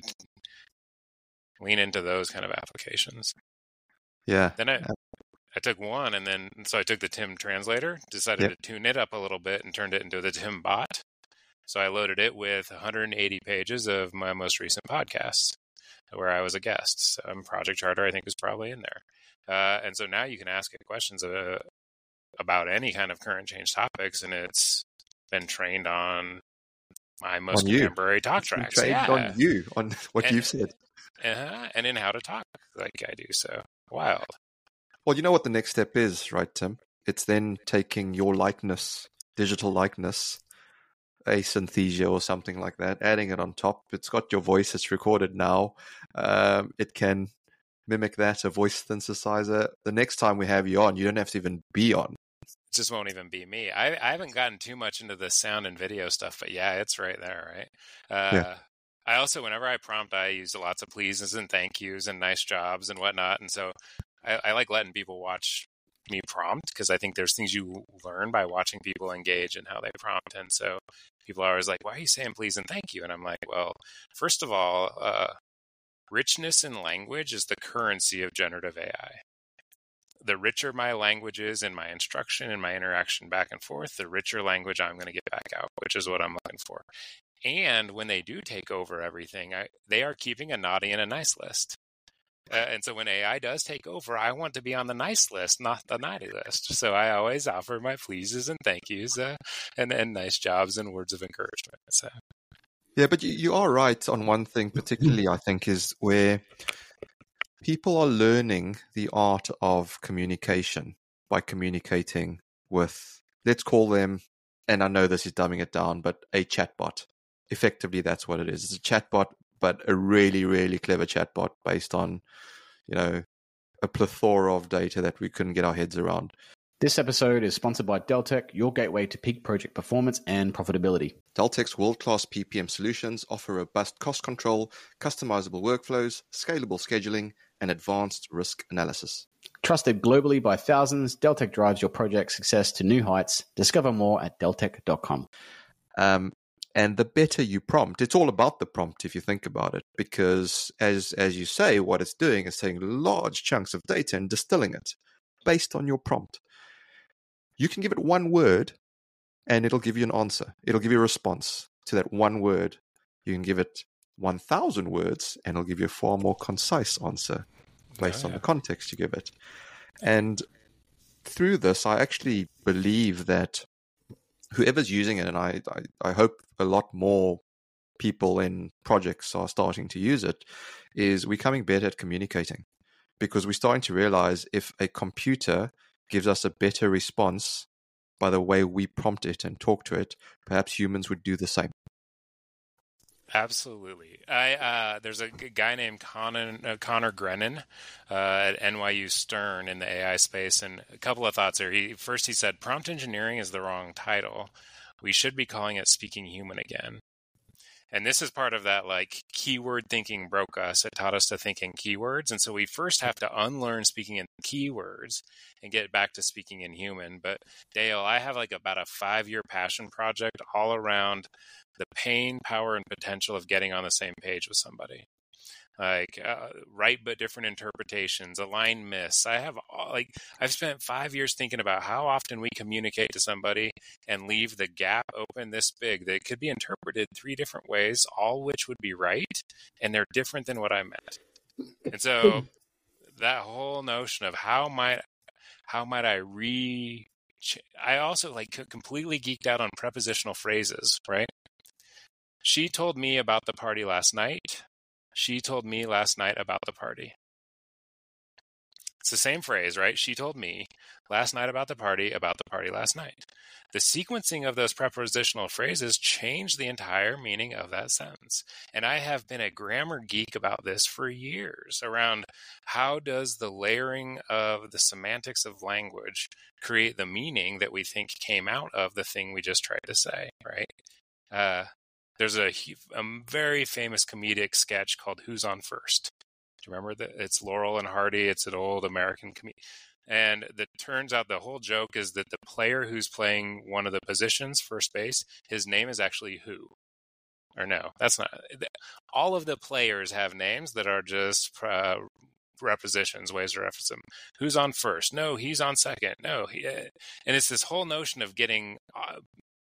lean into those kind of applications. Yeah. Then I, I took one, and then so I took the Tim translator, decided Yep. to tune it up a little bit, and turned it into the Tim bot. So I loaded it with one hundred eighty pages of my most recent podcasts, where I was a guest. So um, Project Charter, I think, was probably in there. Uh, and so now you can ask it questions uh, about any kind of current change topics, and it's been trained on my most On you. contemporary talk It's been tracks. trained Yeah. on you, on what And- you've said. Uh-huh. And in how to talk like I do. So wild. Well, you know what the next step is, right, Tim? It's then taking your likeness, digital likeness, a synthesia or something like that, adding it on top. It's got your voice. It's recorded now. Um, it can mimic that, a voice synthesizer. The next time we have you on, you don't have to even be on. It just won't even be me. I, I haven't gotten too much into the sound and video stuff, but yeah, it's right there, right? Uh, Yeah. I also, whenever I prompt, I use lots of pleases and thank yous and nice jobs and whatnot. And so I, I like letting people watch me prompt because I think there's things you learn by watching people engage in how they prompt. And so people are always like, why are you saying please and thank you? And I'm like, well, first of all, uh, richness in language is the currency of generative A I. The richer my language is in my instruction and my interaction back and forth, the richer language I'm going to get back out, which is what I'm looking for. And when they do take over everything, I, they are keeping a naughty and a nice list. Uh, and so when A I does take over, I want to be on the nice list, not the naughty list. So I always offer my pleases and thank yous uh, and, and nice jobs and words of encouragement. So. Yeah, but you, you are right on one thing, particularly, I think, is where people are learning the art of communication by communicating with, let's call them, and I know this is dumbing it down, but a chatbot. Effectively, that's what it is. It's a chatbot, but a really, really clever chatbot based on, you know, a plethora of data that we couldn't get our heads around. This episode is sponsored by Deltek, your gateway to peak project performance and profitability. Deltek's world-class P P M solutions offer robust cost control, customizable workflows, scalable scheduling, and advanced risk analysis. Trusted globally by thousands, Deltek drives your project success to new heights. Discover more at deltek dot com. Um, And the better you prompt, it's all about the prompt if you think about it, because as as you say, what it's doing is taking large chunks of data and distilling it based on your prompt. You can give it one word and it'll give you an answer. It'll give you a response to that one word. You can give it one thousand words and it'll give you a far more concise answer based oh, yeah. on the context you give it. And through this, I actually believe that whoever's using it, and I, I, I hope a lot more people in projects are starting to use it, is we're becoming better at communicating, because we're starting to realize if a computer gives us a better response by the way we prompt it and talk to it, perhaps humans would do the same. Absolutely. I uh, there's a guy named Connor, uh, Connor Grennan uh, at N Y U Stern in the A I space, and a couple of thoughts there. He, first, he said, prompt engineering is the wrong title. We should be calling it speaking human again. And this is part of that, like, keyword thinking broke us. It taught us to think in keywords. And so we first have to unlearn speaking in keywords and get back to speaking in human. But Dale, I have like about a five-year passion project all around the pain, power, and potential of getting on the same page with somebody. Like uh, right but different interpretations, align miss. I have like I've spent five years thinking about how often we communicate to somebody and leave the gap open this big that it could be interpreted three different ways, all which would be right, and they're different than what I meant. And so that whole notion of how might how might I re I also like completely geeked out on prepositional phrases, right? She told me about the party last night. She told me last night about the party. It's the same phrase, right? She told me last night about the party, about the party last night. The sequencing of those prepositional phrases changed the entire meaning of that sentence. And I have been a grammar geek about this for years, around how does the layering of the semantics of language create the meaning that we think came out of the thing we just tried to say, right? Uh, there's a, a very famous comedic sketch called Who's on First? Do you remember that? It's Laurel and Hardy. It's an old American comedian. And it turns out the whole joke is that the player who's playing one of the positions, first base, his name is actually Who. Or no, that's not. All of the players have names that are just uh, prepositions, ways to reference them. Who's on first? No, he's on second. No. He, and it's this whole notion of getting uh,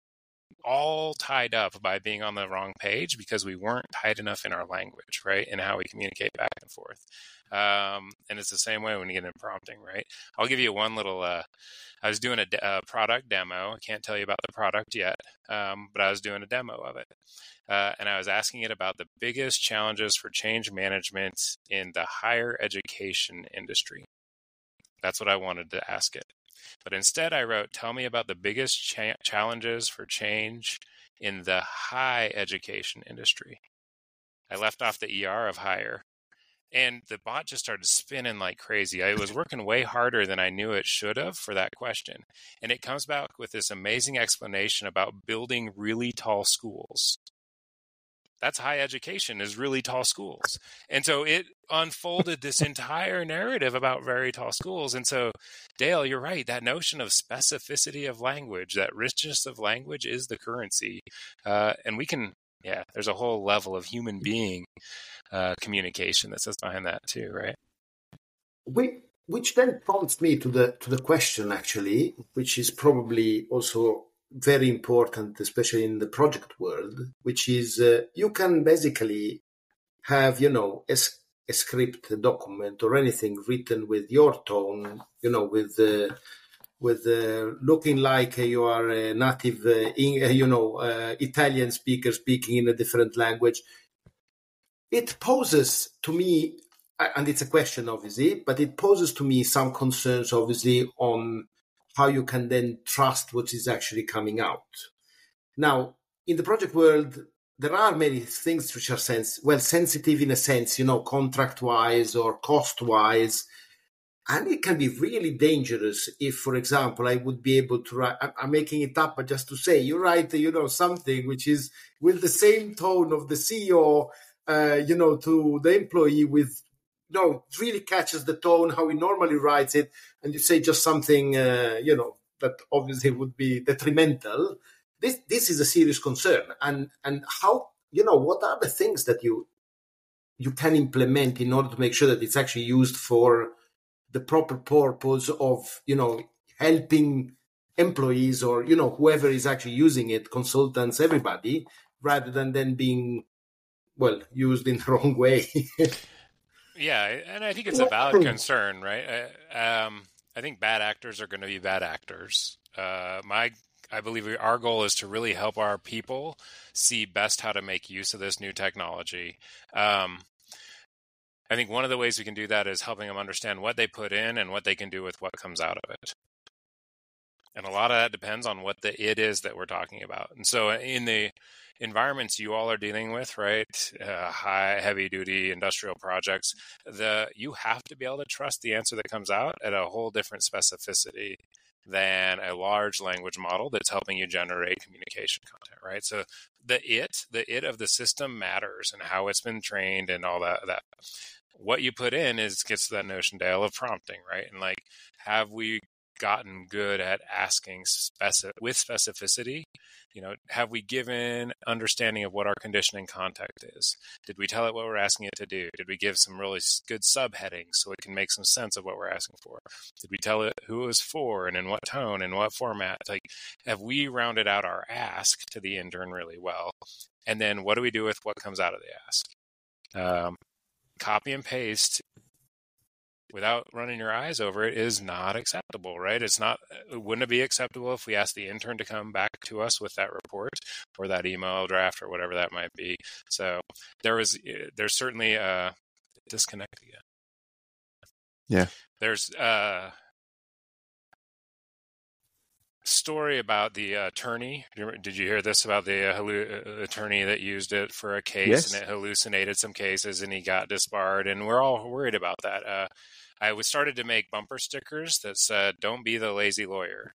all tied up by being on the wrong page because we weren't tight enough in our language, right? And how we communicate back and forth. Um, and it's the same way when you get into prompting, right? I'll give you one little, uh, I was doing a, de- a product demo. I can't tell you about the product yet, um, but I was doing a demo of it. Uh, and I was asking it about the biggest challenges for change management in the higher education industry. That's what I wanted to ask it. But instead I wrote, tell me about the biggest cha- challenges for change in the high education industry. I left off the E R of higher. And the bot just started spinning like crazy. I was working way harder than I knew it should have for that question. And it comes back with this amazing explanation about building really tall schools. That's high education, is really tall schools. And so it unfolded this entire narrative about very tall schools. And so, Dale, you're right. That notion of specificity of language, that richness of language is the currency. Uh, and we can, yeah, there's a whole level of human being uh, communication that sits behind that too, right? We, which then prompts me to the to the question, actually, which is probably also very important, especially in the project world, which is uh, you can basically have, you know, a, a script, a document, or anything written with your tone, you know, with uh, with uh, looking like you are a native, uh, in, uh, you know, uh, Italian speaker speaking in a different language. It poses to me, and it's a question, obviously, but it poses to me some concerns, obviously, on how you can then trust what is actually coming out. Now, in the project world, there are many things which are sens- well sensitive in a sense, you know, contract-wise or cost-wise, and it can be really dangerous if, for example, I would be able to write, I'm making it up, but just to say, you write, you know, something which is with the same tone of the C E O, uh, you know, to the employee with, no, it really catches the tone, how he normally writes it, and you say just something, uh, you know, that obviously would be detrimental. this this is a serious concern. And and how, you know, what are the things that you you can implement in order to make sure that it's actually used for the proper purpose of, you know, helping employees or, you know, whoever is actually using it, consultants, everybody, rather than then being, well, used in the wrong way. Yeah, and I think it's a valid concern, right? Um, I think bad actors are going to be bad actors. Uh, my, I believe we, our goal is to really help our people see best how to make use of this new technology. Um, I think one of the ways we can do that is helping them understand what they put in and what they can do with what comes out of it. And a lot of that depends on what the it is that we're talking about. And so in the environments you all are dealing with, right, uh, high, heavy-duty industrial projects, the you have to be able to trust the answer that comes out at a whole different specificity than a large language model that's helping you generate communication content, right? So the it, the it of the system matters and how it's been trained and all that. that. What you put in is gets to that notion, Dale, of prompting, right? And like, have we gotten good at asking speci- with specificity? You know, have we given understanding of what our conditioning context is? Did we tell it what we're asking it to do? Did we give some really good subheadings so it can make some sense of what we're asking for? Did we tell it who it was for and in what tone and what format? Like, have we rounded out our ask to the intern really well? And then what do we do with what comes out of the ask? Um, copy and paste without running your eyes over it is not acceptable, right? It's not, wouldn't it be acceptable if we asked the intern to come back to us with that report or that email draft or whatever that might be? So there was, there's certainly a disconnect again. Yeah. There's a story about the attorney. Did you hear this about the uh, attorney that used it for a case? Yes. And it hallucinated some cases and he got disbarred, and we're all worried about that. Uh, I was started to make bumper stickers that said, "Don't be the lazy lawyer."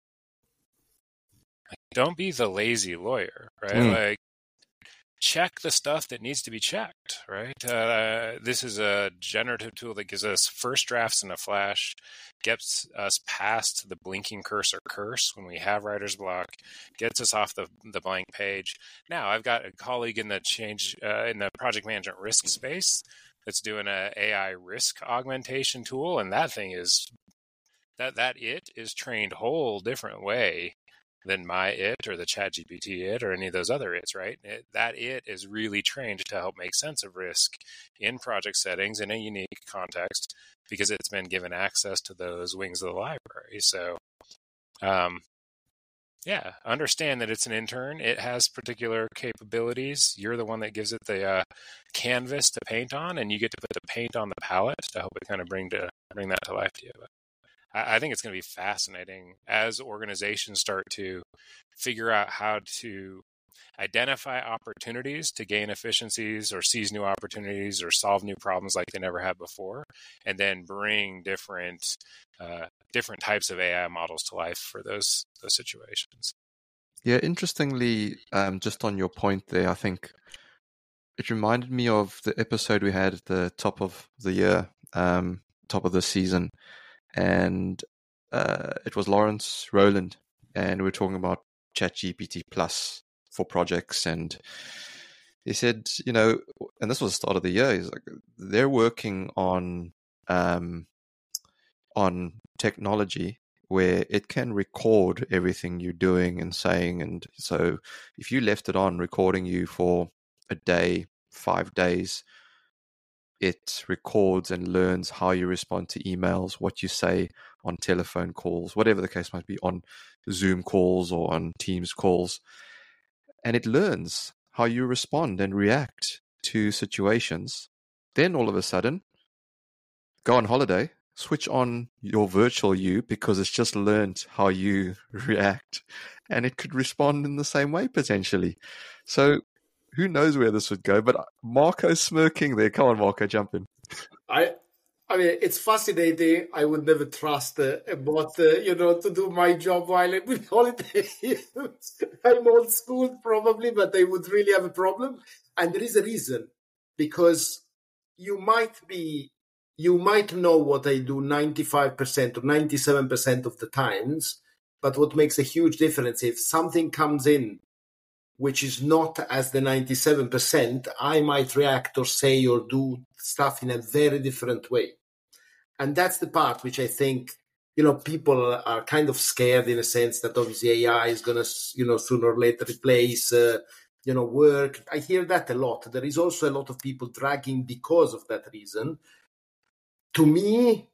Like, don't be the lazy lawyer, right? Mm. Like, check the stuff that needs to be checked, right? Uh, this is a generative tool that gives us first drafts in a flash, gets us past the blinking cursor curse when we have writer's block, gets us off the, the blank page. Now, I've got a colleague in the change uh, in the project management risk space that's doing a A I risk augmentation tool, and that thing is that that it is trained whole different way than my it or the ChatGPT it or any of those other its, right? It, that it is really trained to help make sense of risk in project settings in a unique context because it's been given access to those wings of the library. So, um, yeah, understand that it's an intern. It has particular capabilities. You're the one that gives it the uh, canvas to paint on, and you get to put the paint on the palette to help it kind of bring to bring that to life to you. But I think it's going to be fascinating as organizations start to figure out how to identify opportunities to gain efficiencies or seize new opportunities or solve new problems like they never have before, and then bring different uh, different types of A I models to life for those those situations. Yeah, interestingly, um, just on your point there, I think it reminded me of the episode we had at the top of the year, um, top of the season. And uh, it was Lawrence Rowland, and we were talking about ChatGPT Plus for projects. And he said, you know, and this was the start of the year, he's like, they're working on um, on technology where it can record everything you're doing and saying. And so if you left it on recording you for a day, five days, it records and learns how you respond to emails, what you say on telephone calls, whatever the case might be, on Zoom calls or on Teams calls. And it learns how you respond and react to situations. Then all of a sudden, go on holiday, switch on your virtual you because it's just learned how you react. And it could respond in the same way potentially. So who knows where this would go? But Marco's smirking there. Come on, Marco, jump in. I, I mean, it's fascinating. I would never trust uh, a bot, uh, you know, to do my job while I'm with holiday. I'm old school probably, but they would really have a problem. And there is a reason, because you might be, you might know what I do ninety-five percent or ninety-seven percent of the times, but what makes a huge difference if something comes in which is not as the ninety-seven percent, I might react or say or do stuff in a very different way. And that's the part which I think, you know, people are kind of scared in a sense that obviously A I is going to, you know, sooner or later replace, uh, you know, work. I hear that a lot. There is also a lot of people dragging because of that reason. To me,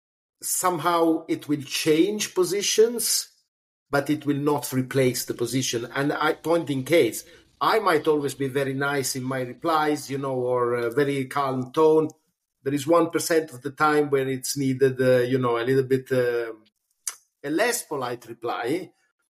somehow it will change positions, but it will not replace the position. And I point in case, I might always be very nice in my replies, you know, or a very calm tone. There is one percent of the time where it's needed, uh, you know, a little bit uh, a less polite reply.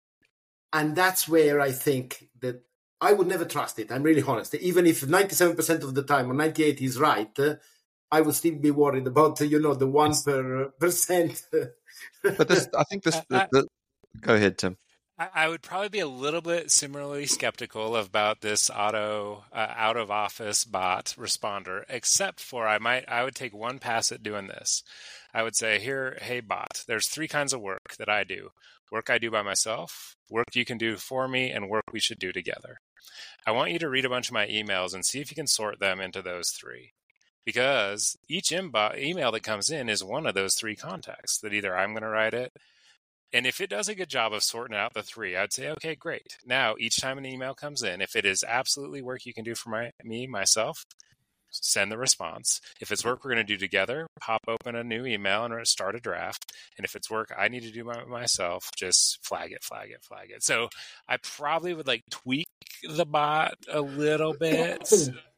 And that's where I think that I would never trust it. I'm really honest. Even if ninety-seven percent of the time or ninety-eight is right, uh, I would still be worried about, uh, you know, the one per percent. But this, I think this, the, the, go ahead, Tim. I would probably be a little bit similarly skeptical about this auto uh, out of office bot responder, except for I might I would take one pass at doing this. I would say, here, hey bot, there's three kinds of work that I do. Work I do by myself, work you can do for me, and work we should do together. I want you to read a bunch of my emails and see if you can sort them into those three. Because each inbo- email that comes in is one of those three contexts that either I'm going to write it, and if it does a good job of sorting out the three, I'd say, okay, great. Now, each time an email comes in, if it is absolutely work you can do for my, me, myself, send the response. If it's work we're going to do together, pop open a new email and start a draft. And if it's work I need to do by myself, just flag it, flag it, flag it. So I probably would like tweak the bot a little bit.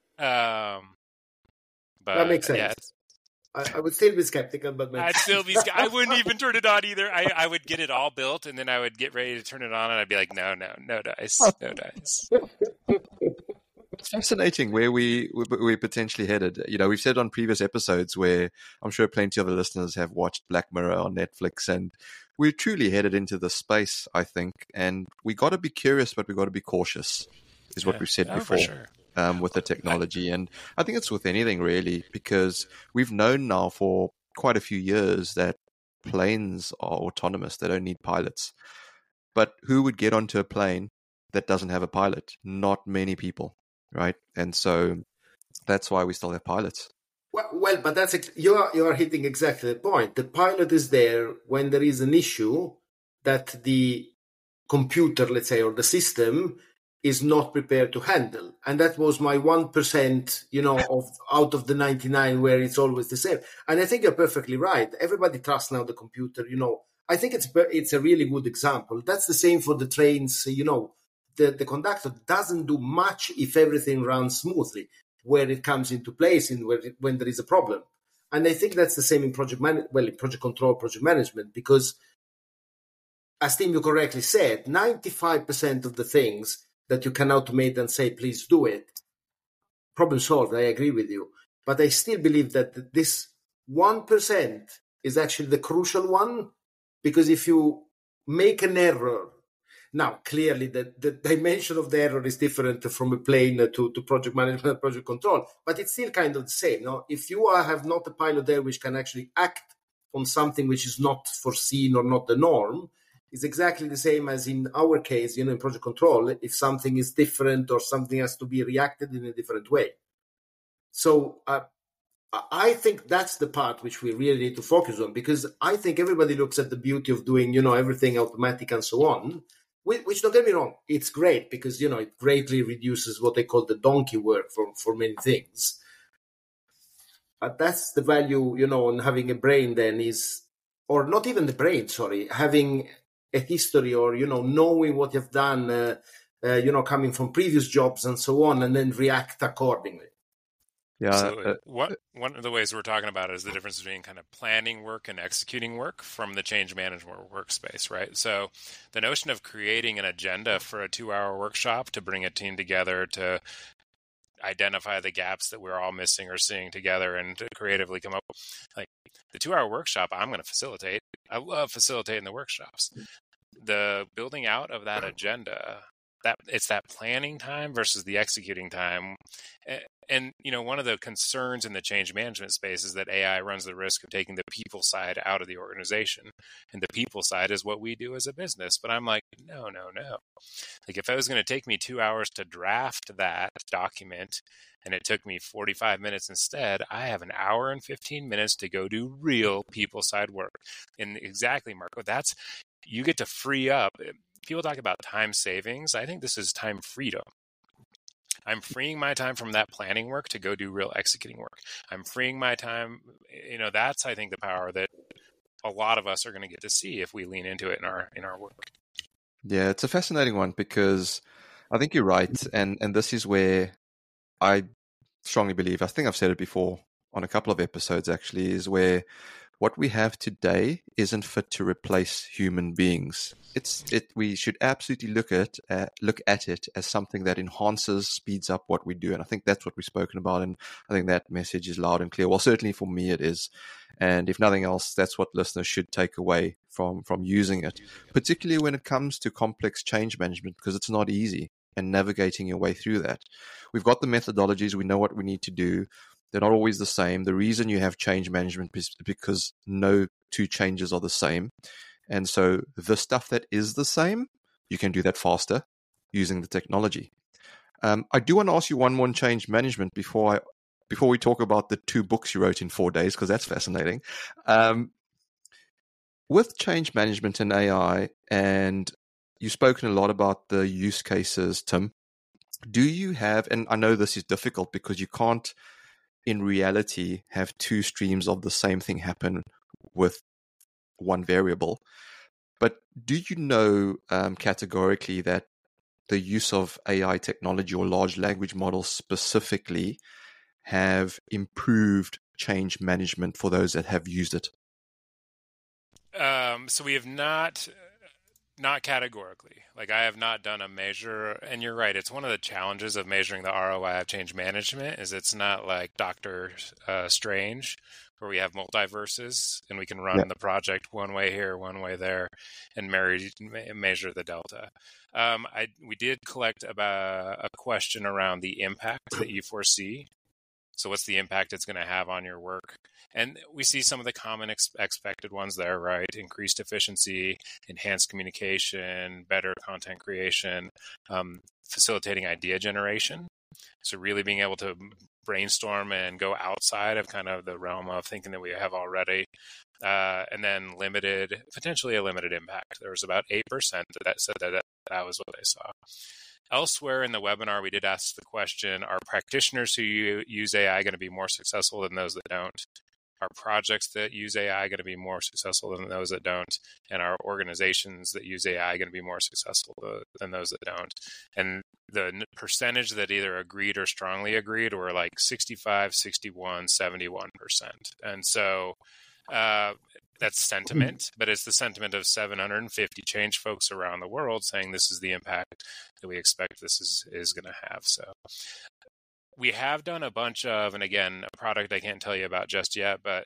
Um, but that makes sense. Yeah, I, I would still be skeptical, but I'd still be. I wouldn't even turn it on either. I, I would get it all built, and then I would get ready to turn it on, and I'd be like, "No, no, no dice, no dice." It's fascinating where we we're potentially headed. You know, we've said on previous episodes where I'm sure plenty of the listeners have watched Black Mirror on Netflix, and we're truly headed into this space, I think. And we got to be curious, but we got to be cautious, is what yeah. we've said oh, before. For sure. Um, with the technology. And I think it's with anything really, because we've known now for quite a few years that planes are autonomous. They don't need pilots. But who would get onto a plane that doesn't have a pilot? Not many people, right? And so that's why we still have pilots. Well, well but that's ex- you are you are hitting exactly the point. The pilot is there when there is an issue that the computer, let's say, or the system is not prepared to handle. And that was my one percent, you know, of out of the ninety-nine where it's always the same. And I think you're perfectly right. Everybody trusts now the computer, you know. I think it's it's a really good example. That's the same for the trains, you know. The, the conductor doesn't do much if everything runs smoothly, where it comes into place and where it, when there is a problem. And I think that's the same in project man- well, in project control, project management, because as Tim, you correctly said, ninety-five percent of the things that you can automate and say, please do it. Problem solved, I agree with you. But I still believe that this one percent is actually the crucial one, because if you make an error, now clearly the, the dimension of the error is different from a plane to, to project management, project control, but it's still kind of the same. No? If you are, have not a pilot there which can actually act on something which is not foreseen or not the norm, it's exactly the same as in our case, you know, in project control, if something is different or something has to be reacted in a different way. So uh, I think that's the part which we really need to focus on, because I think everybody looks at the beauty of doing, you know, everything automatic and so on, which, which don't get me wrong, it's great because, you know, it greatly reduces what they call the donkey work for, for many things. But that's the value, you know, on having a brain then is, or not even the brain, sorry, having a history or, you know, knowing what you've done, uh, uh, you know, coming from previous jobs and so on, and then react accordingly. Yeah. Absolutely. Uh, one, one of the ways we're talking about is the difference between kind of planning work and executing work from the change management workspace, right? So the notion of creating an agenda for a two-hour workshop to bring a team together to identify the gaps that we're all missing or seeing together and to creatively come up like the two-hour workshop I'm going to facilitate. I love facilitating the workshops. The building out of that agenda that it's that planning time versus the executing time. And, you know, one of the concerns in the change management space is that A I runs the risk of taking the people side out of the organization. And the people side is what we do as a business. But I'm like, no, no, no. Like if it was going to take me two hours to draft that document and it took me forty-five minutes instead, I have an hour and fifteen minutes to go do real people side work. And exactly, Marco, that's, you get to free up. People talk about time savings. I think this is time freedom. I'm freeing my time from that planning work to go do real executing work. I'm freeing my time. You know, that's, I think, the power that a lot of us are going to get to see if we lean into it in our in our work. Yeah, it's a fascinating one because I think you're right. And, and this is where I strongly believe, I think I've said it before on a couple of episodes actually, is where what we have today isn't fit to replace human beings. It's it. We should absolutely look at uh, look at it as something that enhances, speeds up what we do, and I think that's what we've spoken about. And I think that message is loud and clear. Well, certainly for me, it is. And if nothing else, that's what listeners should take away from from using it, particularly when it comes to complex change management, because it's not easy and navigating your way through that. We've got the methodologies. We know what we need to do. They're not always the same. The reason you have change management is because no two changes are the same. And so the stuff that is the same, you can do that faster using the technology. Um, I do want to ask you one more on change management before I before we talk about the two books you wrote in four days, because that's fascinating. Um, with change management and A I, and you've spoken a lot about the use cases, Tim, do you have, and I know this is difficult because you can't in reality have two streams of the same thing happen with one variable. But do you know um, categorically that the use of A I technology or large language models specifically have improved change management for those that have used it? Um, so we have not... Not categorically. Like I have not done a measure, and you're right. It's one of the challenges of measuring the R O I of change management is it's not like Doctor uh, Strange, where we have multiverses and we can run yeah. the project one way here, one way there, and marry, measure the delta. Um, I we did collect about a question around the impact that you foresee. So what's the impact it's going to have on your work? And we see some of the common ex- expected ones there, right? Increased efficiency, enhanced communication, better content creation, um, facilitating idea generation. So really being able to brainstorm and go outside of kind of the realm of thinking that we have already. Uh, and then limited, potentially a limited impact. There was about eight percent that said that that was what they saw. Elsewhere in the webinar, we did ask the question, are practitioners who use A I going to be more successful than those that don't? Are projects that use A I going to be more successful than those that don't? And are organizations that use A I going to be more successful than those that don't? And the percentage that either agreed or strongly agreed were like sixty-five, sixty-one, seventy-one percent. And so uh, that's sentiment, but it's the sentiment of seven hundred fifty change folks around the world saying this is the impact that we expect this is, is going to have. So we have done a bunch of, and again, a product I can't tell you about just yet, but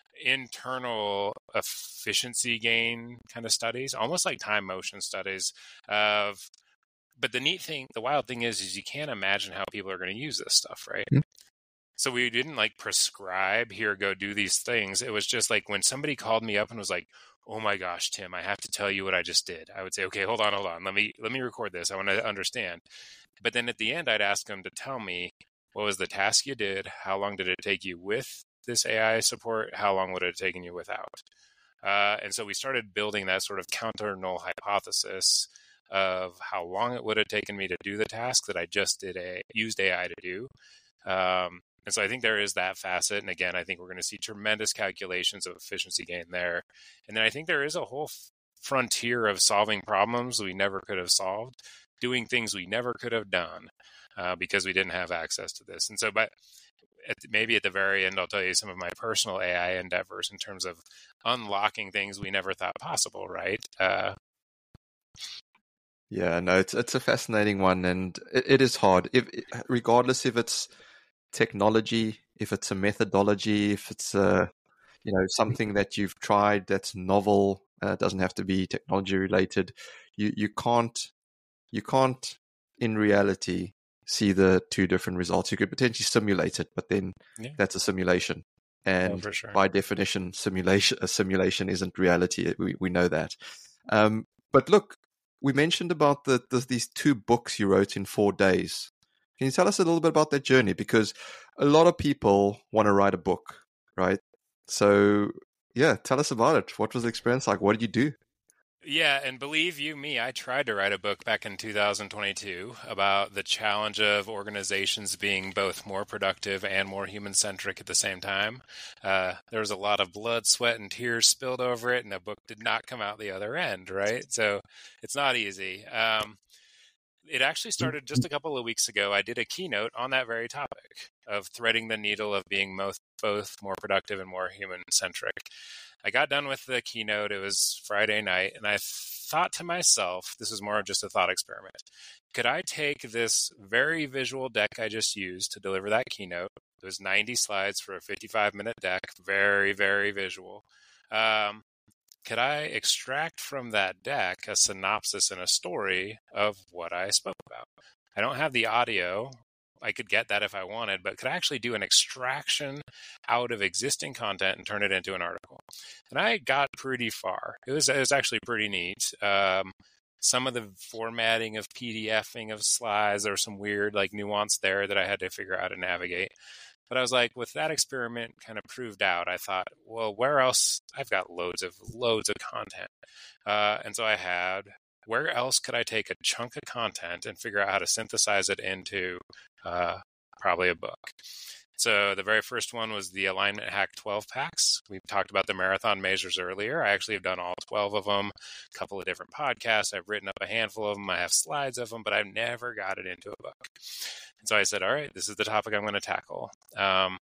internal efficiency gain kind of studies, almost like time motion studies of, but the neat thing, the wild thing is, is you can't imagine how people are going to use this stuff, right? Mm-hmm. So we didn't like prescribe, here, go do these things. It was just like when somebody called me up and was like, oh my gosh, Tim, I have to tell you what I just did. I would say, okay, hold on, hold on. Let me, let me record this. I want to understand. But then at the end, I'd ask them to tell me, what was the task you did? How long did it take you with this A I support? How long would it have taken you without? Uh, and so we started building that sort of counter null hypothesis of how long it would have taken me to do the task that I just did a used A I to do. Um, and so I think there is that facet. And again, I think we're going to see tremendous calculations of efficiency gain there. And then I think there is a whole f- frontier of solving problems we never could have solved, doing things we never could have done uh, because we didn't have access to this. And so, but at, maybe at the very end, I'll tell you some of my personal A I endeavors in terms of unlocking things we never thought possible, right? Uh, Yeah, no, it's it's a fascinating one, and it, it is hard. If regardless if it's technology, if it's a methodology, if it's a you know something that you've tried that's novel, uh, doesn't have to be technology related. You you can't you can't in reality see the two different results. You could potentially simulate it, but then Yeah. that's a simulation. And Oh, for sure. by definition, simulation a simulation isn't reality. We we know that. Um, but look, we mentioned about the, the these two books you wrote in four days. Can you tell us a little bit about that journey? Because a lot of people want to write a book, right? So yeah, tell us about it. What was the experience like? What did you do? Yeah, and believe you me, I tried to write a book back in two thousand twenty-two about the challenge of organizations being both more productive and more human-centric at the same time. Uh, there was a lot of blood, sweat, and tears spilled over it, and the book did not come out the other end, right? So it's not easy. Um, it actually started just a couple of weeks ago. I did a keynote on that very topic of threading the needle of being both, both more productive and more human-centric. I got done with the keynote. It was Friday night, and I thought to myself, this is more of just a thought experiment. Could I take this very visual deck I just used to deliver that keynote? It was ninety slides for a fifty-five minute deck, very, very visual. Um, could I extract from that deck a synopsis and a story of what I spoke about? I don't have the audio. I could get that if I wanted, but could I actually do an extraction out of existing content and turn it into an article? And I got pretty far. It was, it was actually pretty neat. Um, some of the formatting of PDFing of slides, there was some weird like nuance there that I had to figure out how to navigate. But I was like, with that experiment kind of proved out, I thought, well, where else? I've got loads of loads of content. Uh, and so I had, where else could I take a chunk of content and figure out how to synthesize it into uh, probably a book? So the very first one was the Alignment Hack twelve packs. We talked about the marathon measures earlier. I actually have done all twelve of them, a couple of different podcasts. I've written up a handful of them. I have slides of them, but I've never got it into a book. And so I said, all right, this is the topic I'm going to tackle. Um,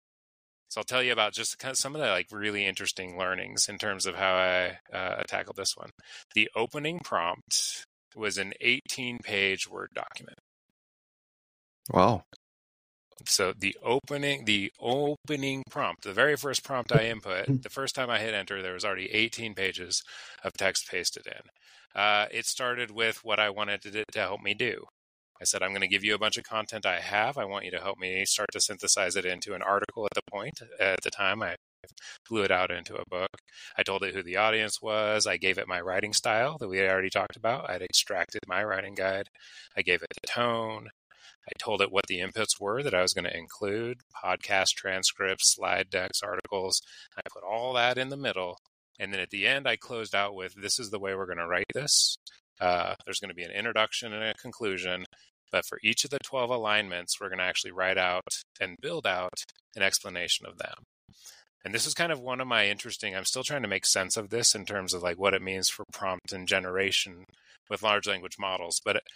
so I'll tell you about just kind of some of the like really interesting learnings in terms of how I uh, tackled this one. The opening prompt was an eighteen page Word document. Wow. So the opening, the opening prompt, the very first prompt I input, the first time I hit enter, there was already eighteen pages of text pasted in. Uh, it started with what I wanted it to help me do. I said, I'm going to give you a bunch of content I have. I want you to help me start to synthesize it into an article at the point. At the time, I flew it out into a book. I told it who the audience was. I gave it my writing style that we had already talked about. I'd extracted my writing guide. I gave it the tone. I told it what the inputs were that I was going to include, podcast transcripts, slide decks, articles. I put all that in the middle. And then at the end, I closed out with, this is the way we're going to write this. Uh, there's going to be an introduction and a conclusion. But for each of the twelve alignments, we're going to actually write out and build out an explanation of them. And this is kind of one of my interesting, I'm still trying to make sense of this in terms of like what it means for prompt and generation with large language models. But it,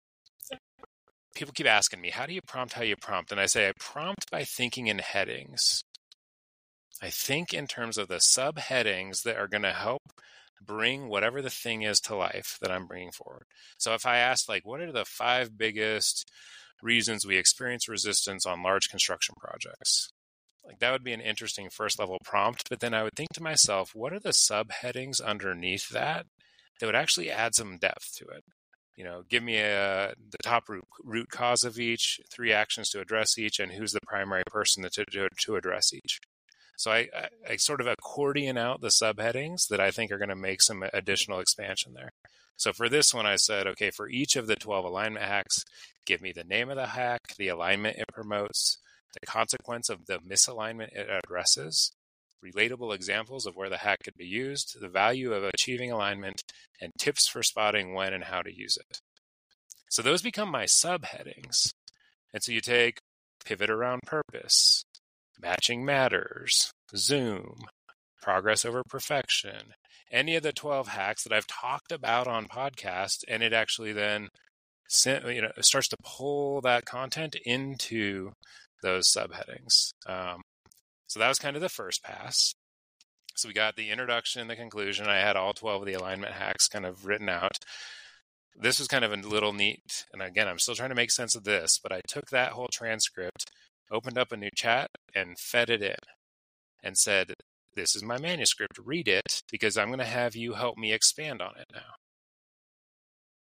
people keep asking me, how do you prompt how you prompt? And I say, I prompt by thinking in headings. I think in terms of the subheadings that are going to help bring whatever the thing is to life that I'm bringing forward. So if I asked, like, what are the five biggest reasons we experience resistance on large construction projects? Like, that would be an interesting first level prompt. But then I would think to myself, what are the subheadings underneath that that would actually add some depth to it? You know, give me a, the top root, root cause of each, three actions to address each, and who's the primary person to, to, to address each. So I, I, I sort of accordion out the subheadings that I think are going to make some additional expansion there. So for this one, I said, okay, for each of the twelve alignment hacks, give me the name of the hack, the alignment it promotes, the consequence of the misalignment it addresses, relatable examples of where the hack could be used, the value of achieving alignment, and tips for spotting when and how to use it. So those become my subheadings. And so you take pivot around purpose, matching matters, Zoom, progress over perfection, any of the twelve hacks that I've talked about on podcast, and it actually then you know starts to pull that content into those subheadings. Um, so that was kind of the first pass. So we got the introduction and the conclusion. I had all twelve of the alignment hacks kind of written out. This was kind of a little neat. And again, I'm still trying to make sense of this, but I took that whole transcript, opened up a new chat, and fed it in and said, this is my manuscript, read it, because I'm going to have you help me expand on it now.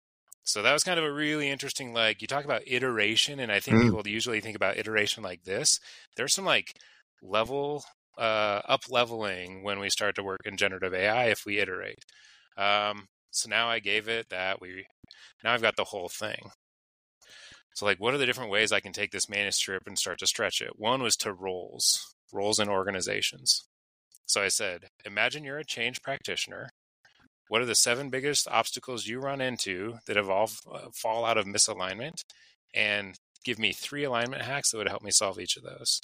So that was kind of a really interesting, like, you talk about iteration, and I think mm. people usually think about iteration like this. There's some like level, uh, up leveling when we start to work in generative A I if we iterate. Um, so now I gave it that we, now I've got the whole thing. So like, what are the different ways I can take this manuscript and start to stretch it? One was to roles, roles in organizations. So I said, imagine you're a change practitioner. What are the seven biggest obstacles you run into that evolve, uh, fall out of misalignment? And give me three alignment hacks that would help me solve each of those.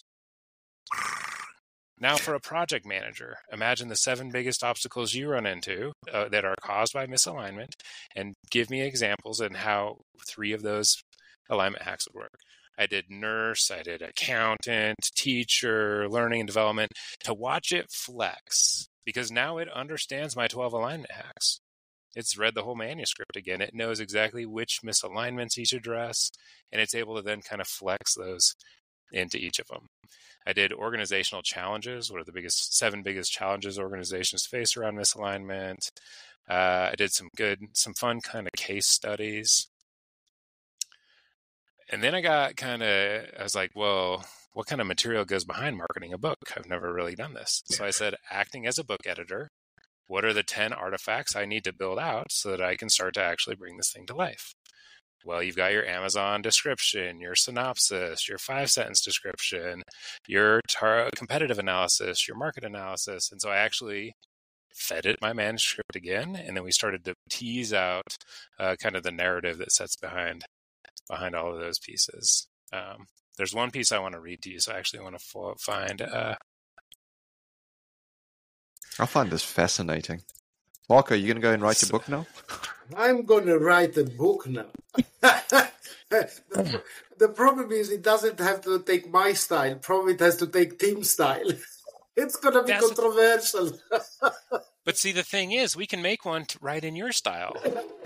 Now for a project manager, imagine the seven biggest obstacles you run into uh, that are caused by misalignment, and give me examples and how three of those alignment hacks would work. I did nurse, I did accountant, teacher, learning and development, to watch it flex. Because now it understands my twelve alignment hacks. It's read the whole manuscript again. It knows exactly which misalignments each address, and it's able to then kind of flex those into each of them. I did organizational challenges. What are the biggest seven biggest challenges organizations face around misalignment? Uh, I did some good, some fun kind of case studies. And then I got kind of, I was like, well, what kind of material goes behind marketing a book? I've never really done this. So I said, acting as a book editor, what are the ten artifacts I need to build out so that I can start to actually bring this thing to life? Well, you've got your Amazon description, your synopsis, your five-sentence description, your tar- competitive analysis, your market analysis. And so I actually fed it my manuscript again, and then we started to tease out uh, kind of the narrative that sits behind behind all of those pieces. Um, There's one piece I want to read to you, so I actually want to find... Uh... I find this fascinating. Marco, are you going to go and write so... your book now? I'm going to write a book now. the, the problem is it doesn't have to take my style. Probably it has to take Tim style. It's going to be That's controversial. But see, the thing is, we can make one to write in your style.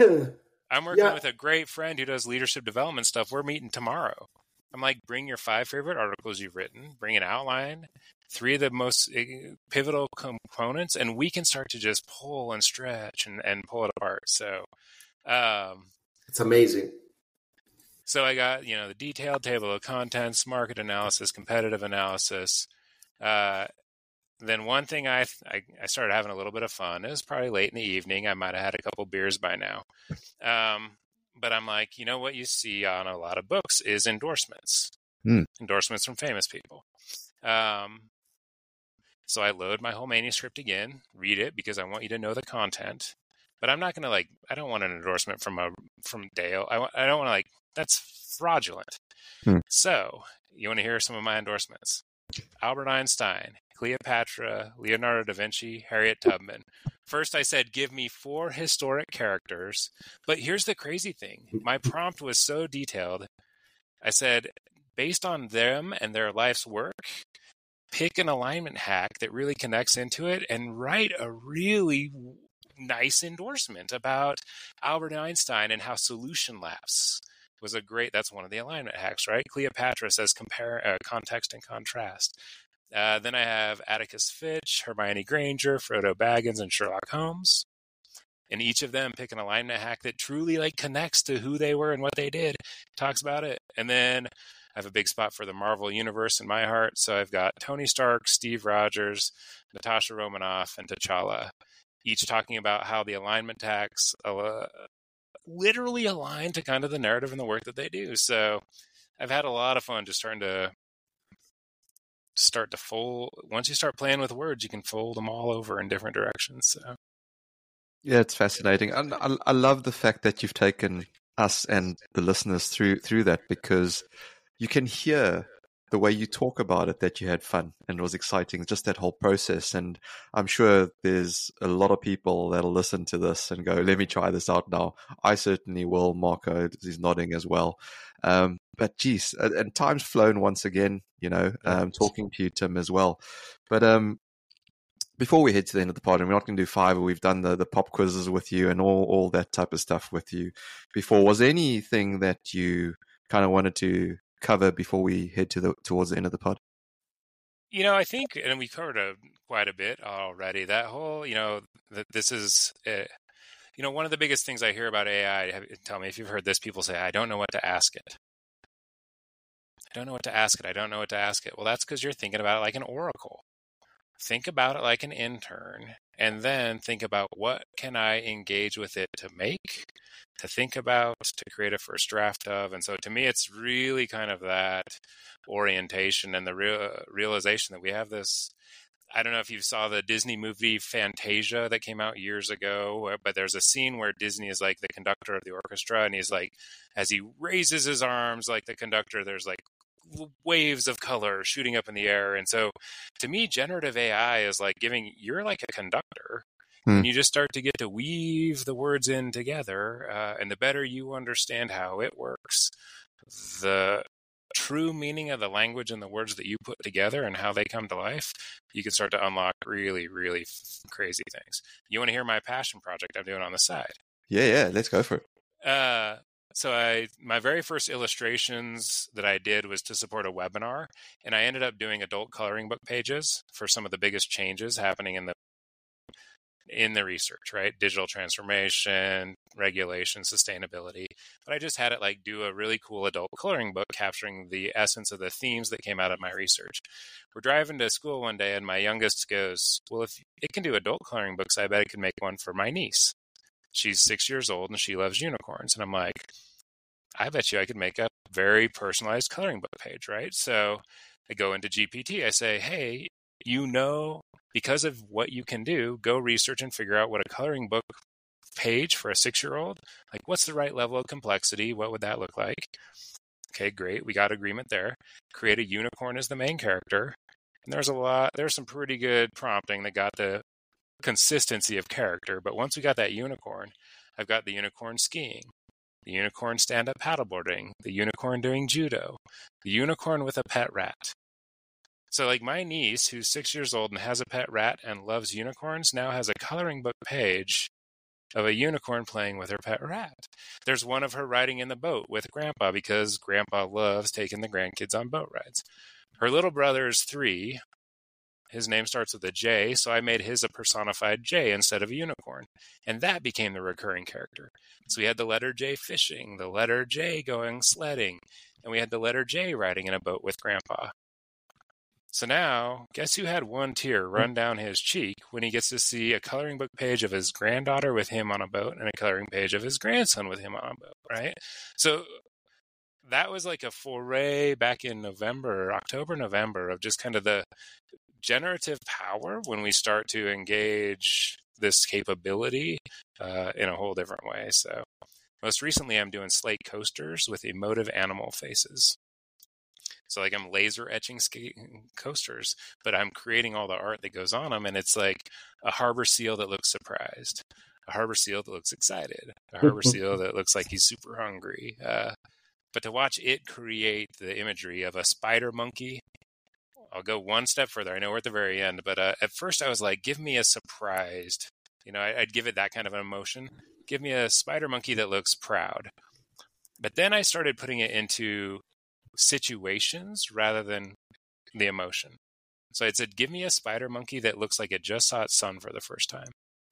I'm working yeah. with a great friend who does leadership development stuff. We're meeting tomorrow. I'm like, bring your five favorite articles you've written, bring an outline, three of the most pivotal components, and we can start to just pull and stretch and, and pull it apart. So um, it's amazing. So I got, you know, the detailed table of contents, market analysis, competitive analysis. Uh, then one thing I, I I started having a little bit of fun. It was probably late in the evening. I might have had a couple beers by now. Um, But I'm like, you know what you see on a lot of books is endorsements, mm. endorsements from famous people. Um, so I load my whole manuscript again, read it because I want you to know the content. But I'm not going to like, I don't want an endorsement from a from Dale. I, I don't want to like, that's fraudulent. Mm. So you want to hear some of my endorsements? Albert Einstein, Cleopatra, Leonardo da Vinci, Harriet Tubman. First, I said, give me four historic characters. But here's the crazy thing. My prompt was so detailed. I said, based on them and their life's work, pick an alignment hack that really connects into it and write a really nice endorsement about Albert Einstein and how solution lapse was a great, that's one of the alignment hacks, right? Cleopatra says compare uh, context and contrast. Uh, then I have Atticus Finch, Hermione Granger, Frodo Baggins, and Sherlock Holmes. And each of them pick an alignment hack that truly like connects to who they were and what they did, talks about it. And then I have a big spot for the Marvel Universe in my heart. So I've got Tony Stark, Steve Rogers, Natasha Romanoff, and T'Challa, each talking about how the alignment hacks uh, literally align to kind of the narrative and the work that they do. So I've had a lot of fun just starting to start to fold. Once you start playing with words, you can fold them all over in different directions. So yeah, it's fascinating. And I, I love the fact that you've taken us and the listeners through through that, because you can hear the way you talk about it that you had fun and it was exciting, just that whole process. And I'm sure there's a lot of people that'll listen to this and go, let me try this out now. I certainly will. Marco is nodding as well. Um, but geez, and time's flown once again, you know, um, talking to you, Tim, as well. But um, before we head to the end of the pod, and we're not going to do Fiverr, we've done the, the pop quizzes with you and all, all that type of stuff with you before. Was there anything that you kind of wanted to cover before we head to the towards the end of the pod? You know, I think, and we covered a, quite a bit already, that whole, you know, that this is, uh, you know, one of the biggest things I hear about A I, have, tell me if you've heard this, people say, I don't know what to ask it. I don't know what to ask it. I don't know what to ask it. Well, that's because you're thinking about it like an oracle. Think about it like an intern, and then think about what can I engage with it to make, to think about, to create a first draft of. And so to me, it's really kind of that orientation and the real realization that we have this. I don't know if you saw the Disney movie Fantasia that came out years ago, but there's a scene where Disney is like the conductor of the orchestra, and he's like, as he raises his arms like the conductor, there's like waves of color shooting up in the air. And so to me, generative A I is like giving, you're like a conductor, hmm. and you just start to get to weave the words in together. Uh, and the better you understand how it works, the true meaning of the language and the words that you put together and how they come to life, you can start to unlock really, really crazy things. You want to hear my passion project I'm doing on the side? Yeah, yeah, let's go for it. Uh, so I, my very first illustrations that I did was to support a webinar, and I ended up doing adult coloring book pages for some of the biggest changes happening in the in the research, right? Digital transformation, regulation, sustainability. But I just had it like do a really cool adult coloring book capturing the essence of the themes that came out of my research. We're driving to school one day and my youngest goes, well, if it can do adult coloring books, I bet it can make one for my niece. She's six years old and she loves unicorns. And I'm like, I bet you I could make a very personalized coloring book page, right? So I go into G P T. I say, hey, you know, because of what you can do, go research and figure out what a coloring book page for a six-year-old, like what's the right level of complexity? What would that look like? Okay, great. We got agreement there. Create a unicorn as the main character. And there's a lot, there's some pretty good prompting that got the consistency of character. But once we got that unicorn, I've got the unicorn skiing, the unicorn stand-up paddleboarding, the unicorn doing judo, the unicorn with a pet rat. So like my niece, who's six years old and has a pet rat and loves unicorns, now has a coloring book page of a unicorn playing with her pet rat. There's one of her riding in the boat with Grandpa because Grandpa loves taking the grandkids on boat rides. Her little brother is three. His name starts with a J, so I made his a personified J instead of a unicorn. And that became the recurring character. So we had the letter J fishing, the letter J going sledding, and we had the letter J riding in a boat with Grandpa. So now, guess who had one tear run down his cheek when he gets to see a coloring book page of his granddaughter with him on a boat and a coloring page of his grandson with him on a boat, right? So that was like a foray back in November, October, November of just kind of the generative power when we start to engage this capability uh, in a whole different way. So most recently, I'm doing slate coasters with emotive animal faces. So like I'm laser etching coasters, but I'm creating all the art that goes on them. And it's like a harbor seal that looks surprised, a harbor seal that looks excited, a harbor seal that looks like he's super hungry. Uh, but to watch it create the imagery of a spider monkey, I'll go one step further. I know we're at the very end, but uh, at first I was like, give me a surprised, you know, I, I'd give it that kind of an emotion. Give me a spider monkey that looks proud. But then I started putting it into situations rather than the emotion. So it said, give me a spider monkey that looks like it just saw its sun for the first time.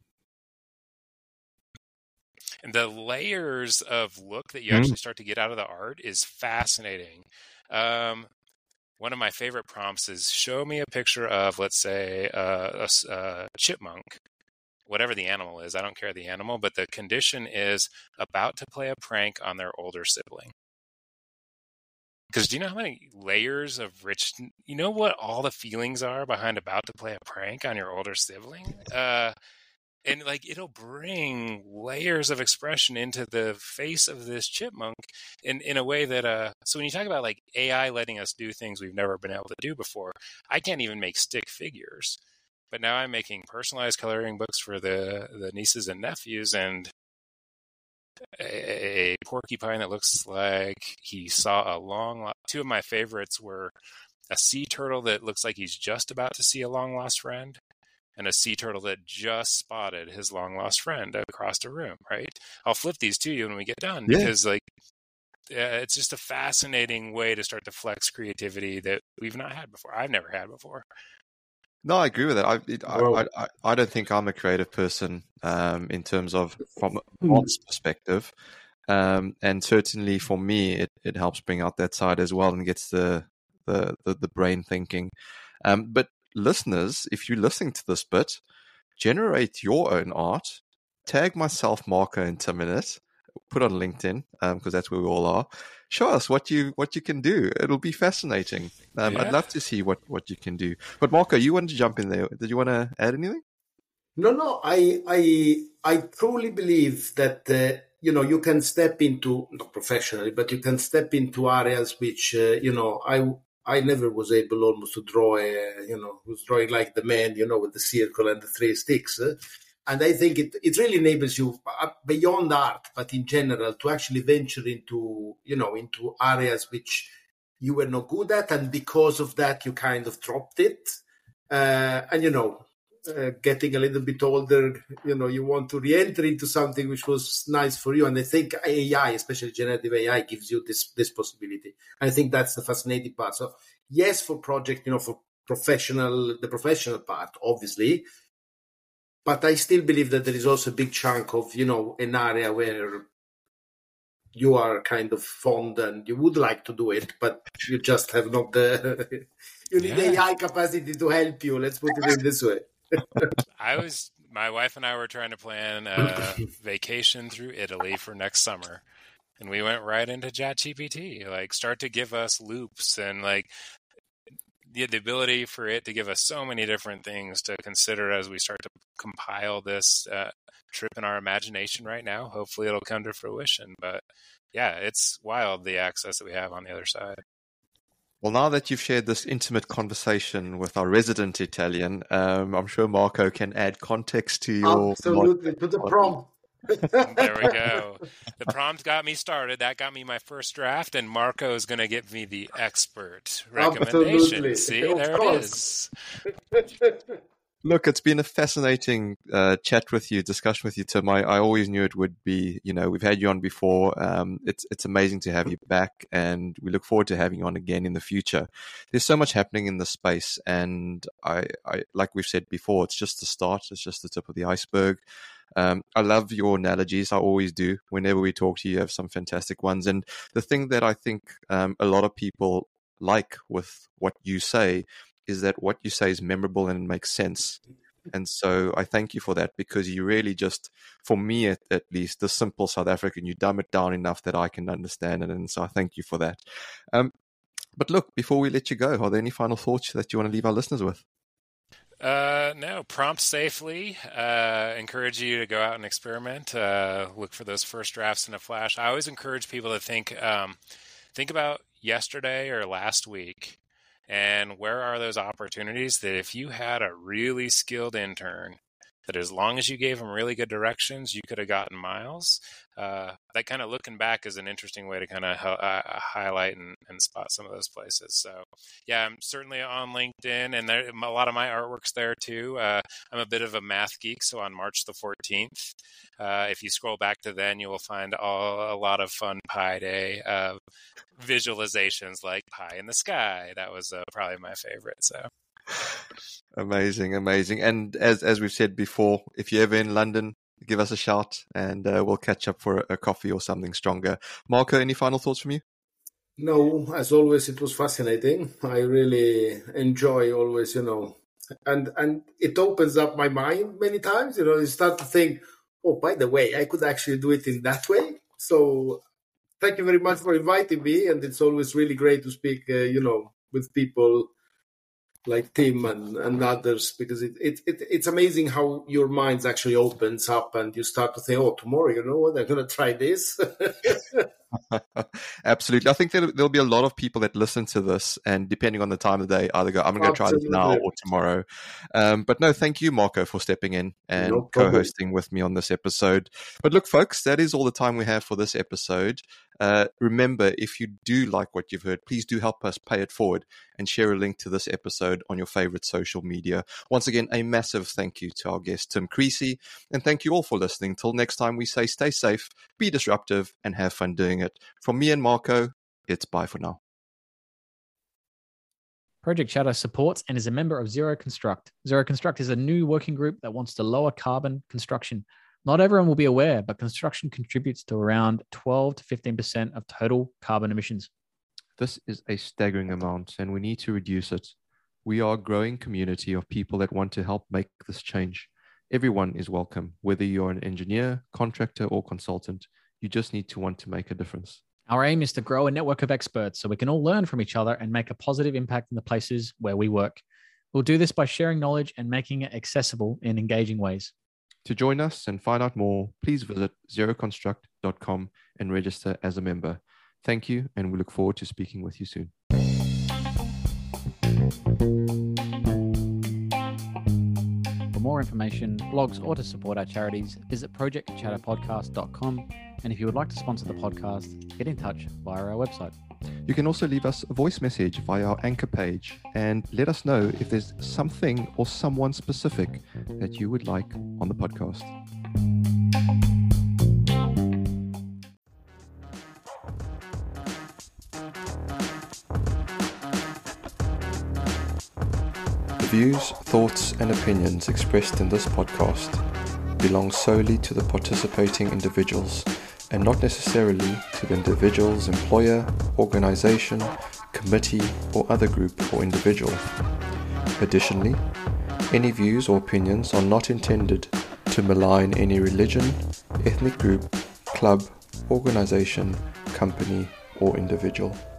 And the layers of look that you mm. actually start to get out of the art is fascinating. Um, one of my favorite prompts is show me a picture of, let's say, uh, a, a chipmunk, whatever the animal is. I don't care the animal, but the condition is about to play a prank on their older sibling. Because do you know how many layers of rich, you know what all the feelings are behind about to play a prank on your older sibling? Uh, and like it'll bring layers of expression into the face of this chipmunk in, in a way that, uh, so when you talk about like A I letting us do things we've never been able to do before, I can't even make stick figures. But now I'm making personalized coloring books for the, the nieces and nephews, and a, a porcupine that looks like he saw a long, two of my favorites were a sea turtle that looks like he's just about to see a long lost friend, and a sea turtle that just spotted his long lost friend across the room, right? I'll flip these to you when we get done, yeah. because like uh, it's just a fascinating way to start to flex creativity that we've not had before. I've never had before. No, I agree with that. I, it, Wow. I, I, I don't think I'm a creative person um, in terms of from an Hmm. arts perspective. Um, and certainly for me, it, it helps bring out that side as well and gets the, the, the, the brain thinking. Um, but listeners, if you're listening to this bit, generate your own art, tag myself, Marco, and Tim in it, put on LinkedIn, because um, that's where we all are. Show us what you what you can do. It'll be fascinating. Um, Yeah. I'd love to see what, what you can do. But Marco, you wanted to jump in there. Did you want to add anything? No, no, I, I, I truly believe that uh, you know you can step into, not professionally, but you can step into areas which uh, you know I I never was able almost to draw. A, you know, was drawing like the man, you know, with the circle and the three sticks. Uh, and I think it it really enables you uh, beyond art, but in general, to actually venture into you know into areas which you were not good at, and because of that, you kind of dropped it. Uh, and you know. Uh, getting a little bit older, you know, you want to re-enter into something which was nice for you. And I think A I, especially generative A I, gives you this this possibility. I think that's the fascinating part. So yes, for project, you know, for professional, the professional part, obviously, but I still believe that there is also a big chunk of, you know, an area where you are kind of fond and you would like to do it, but you just have not the, you need Yeah. A I capacity to help you. Let's put it in this way. I was, my wife and I were trying to plan a vacation through Italy for next summer. And we went right into ChatGPT, like start to give us loops and like the, the ability for it to give us so many different things to consider as we start to compile this uh, trip in our imagination right now. Hopefully it'll come to fruition. But yeah, it's wild, the access that we have on the other side. Well, now that you've shared this intimate conversation with our resident Italian, um, I'm sure Marco can add context to your... Absolutely, to the prompt. There we go. The prompt got me started. That got me my first draft, and Marco is going to give me the expert recommendation. Absolutely. See, Of there course. it is. Look, it's been a fascinating uh, chat with you, discussion with you, Tim. I, I always knew it would be. You know, we've had you on before. Um, it's it's amazing to have you back, and we look forward to having you on again in the future. There's so much happening in the space, and I, I like we've said before, it's just the start. It's just the tip of the iceberg. Um, I love your analogies. I always do. Whenever we talk to you, you have some fantastic ones. And the thing that I think um, a lot of people like with what you say is that what you say is memorable and it makes sense. And so I thank you for that, because you really just, for me at, at least, the simple South African, you dumb it down enough that I can understand it. And so I thank you for that. Um, but look, before we let you go, are there any final thoughts that you want to leave our listeners with? Uh, no, prompt safely. Uh, encourage you to go out and experiment. Uh, look for those first drafts in a flash. I always encourage people to think, um, think about yesterday or last week. And where are those opportunities that if you had a really skilled intern, that as long as you gave them really good directions, you could have gotten miles? Uh, that kind of looking back is an interesting way to kind of uh, highlight and, and spot some of those places. So yeah, I'm certainly on LinkedIn, and there, a lot of my artwork's there too. Uh, I'm a bit of a math geek, so on March the fourteenth, uh, if you scroll back to then, you will find all, a lot of fun Pi Day uh, visualizations like pie in the sky. That was uh, probably my favorite. So amazing, amazing. And as as we've said before, if you're ever in London, give us a shout, and uh, we'll catch up for a, a coffee or something stronger. Marco, any final thoughts from you? No, as always, it was fascinating. I really enjoy always, you know, and and it opens up my mind many times. You know, you start to think, oh, by the way, I could actually do it in that way. So thank you very much for inviting me. And it's always really great to speak, uh, you know, with people like Tim and, and others, because it, it, it it's amazing how your mind actually opens up and you start to think, oh, tomorrow, you know what, I'm going to try this. Absolutely. I think there, there'll be a lot of people that listen to this, and depending on the time of the day, either go, I'm going to try this now or tomorrow. Um, but no, thank you, Marco, for stepping in and no co-hosting with me on this episode. But look, folks, that is all the time we have for this episode. Uh, remember, if you do like what you've heard, please do help us pay it forward and share a link to this episode on your favorite social media. Once again, a massive thank you to our guest, Tim Creasy, and thank you all for listening. Till next time, we say stay safe, be disruptive, and have fun doing it. From me and Marco, it's bye for now. Project Chatter supports and is a member of Zero Construct. Zero Construct is a new working group that wants to lower carbon construction. Not everyone will be aware, but construction contributes to around twelve to fifteen percent of total carbon emissions. This is a staggering amount, and we need to reduce it. We are a growing community of people that want to help make this change. Everyone is welcome, whether you're an engineer, contractor, or consultant. You just need to want to make a difference. Our aim is to grow a network of experts so we can all learn from each other and make a positive impact in the places where we work. We'll do this by sharing knowledge and making it accessible in engaging ways. To join us and find out more, please visit zero construct dot com and register as a member. Thank you, and we look forward to speaking with you soon. For more information, blogs, or to support our charities, visit project chatter podcast dot com. And if you would like to sponsor the podcast, get in touch via our website. You can also leave us a voice message via our Anchor page and let us know if there's something or someone specific that you would like on the podcast. The views, thoughts, and opinions expressed in this podcast belong solely to the participating individuals and not necessarily to the individual's employer, organization, committee, or other group or individual. Additionally, any views or opinions are not intended to malign any religion, ethnic group, club, organization, company, or individual.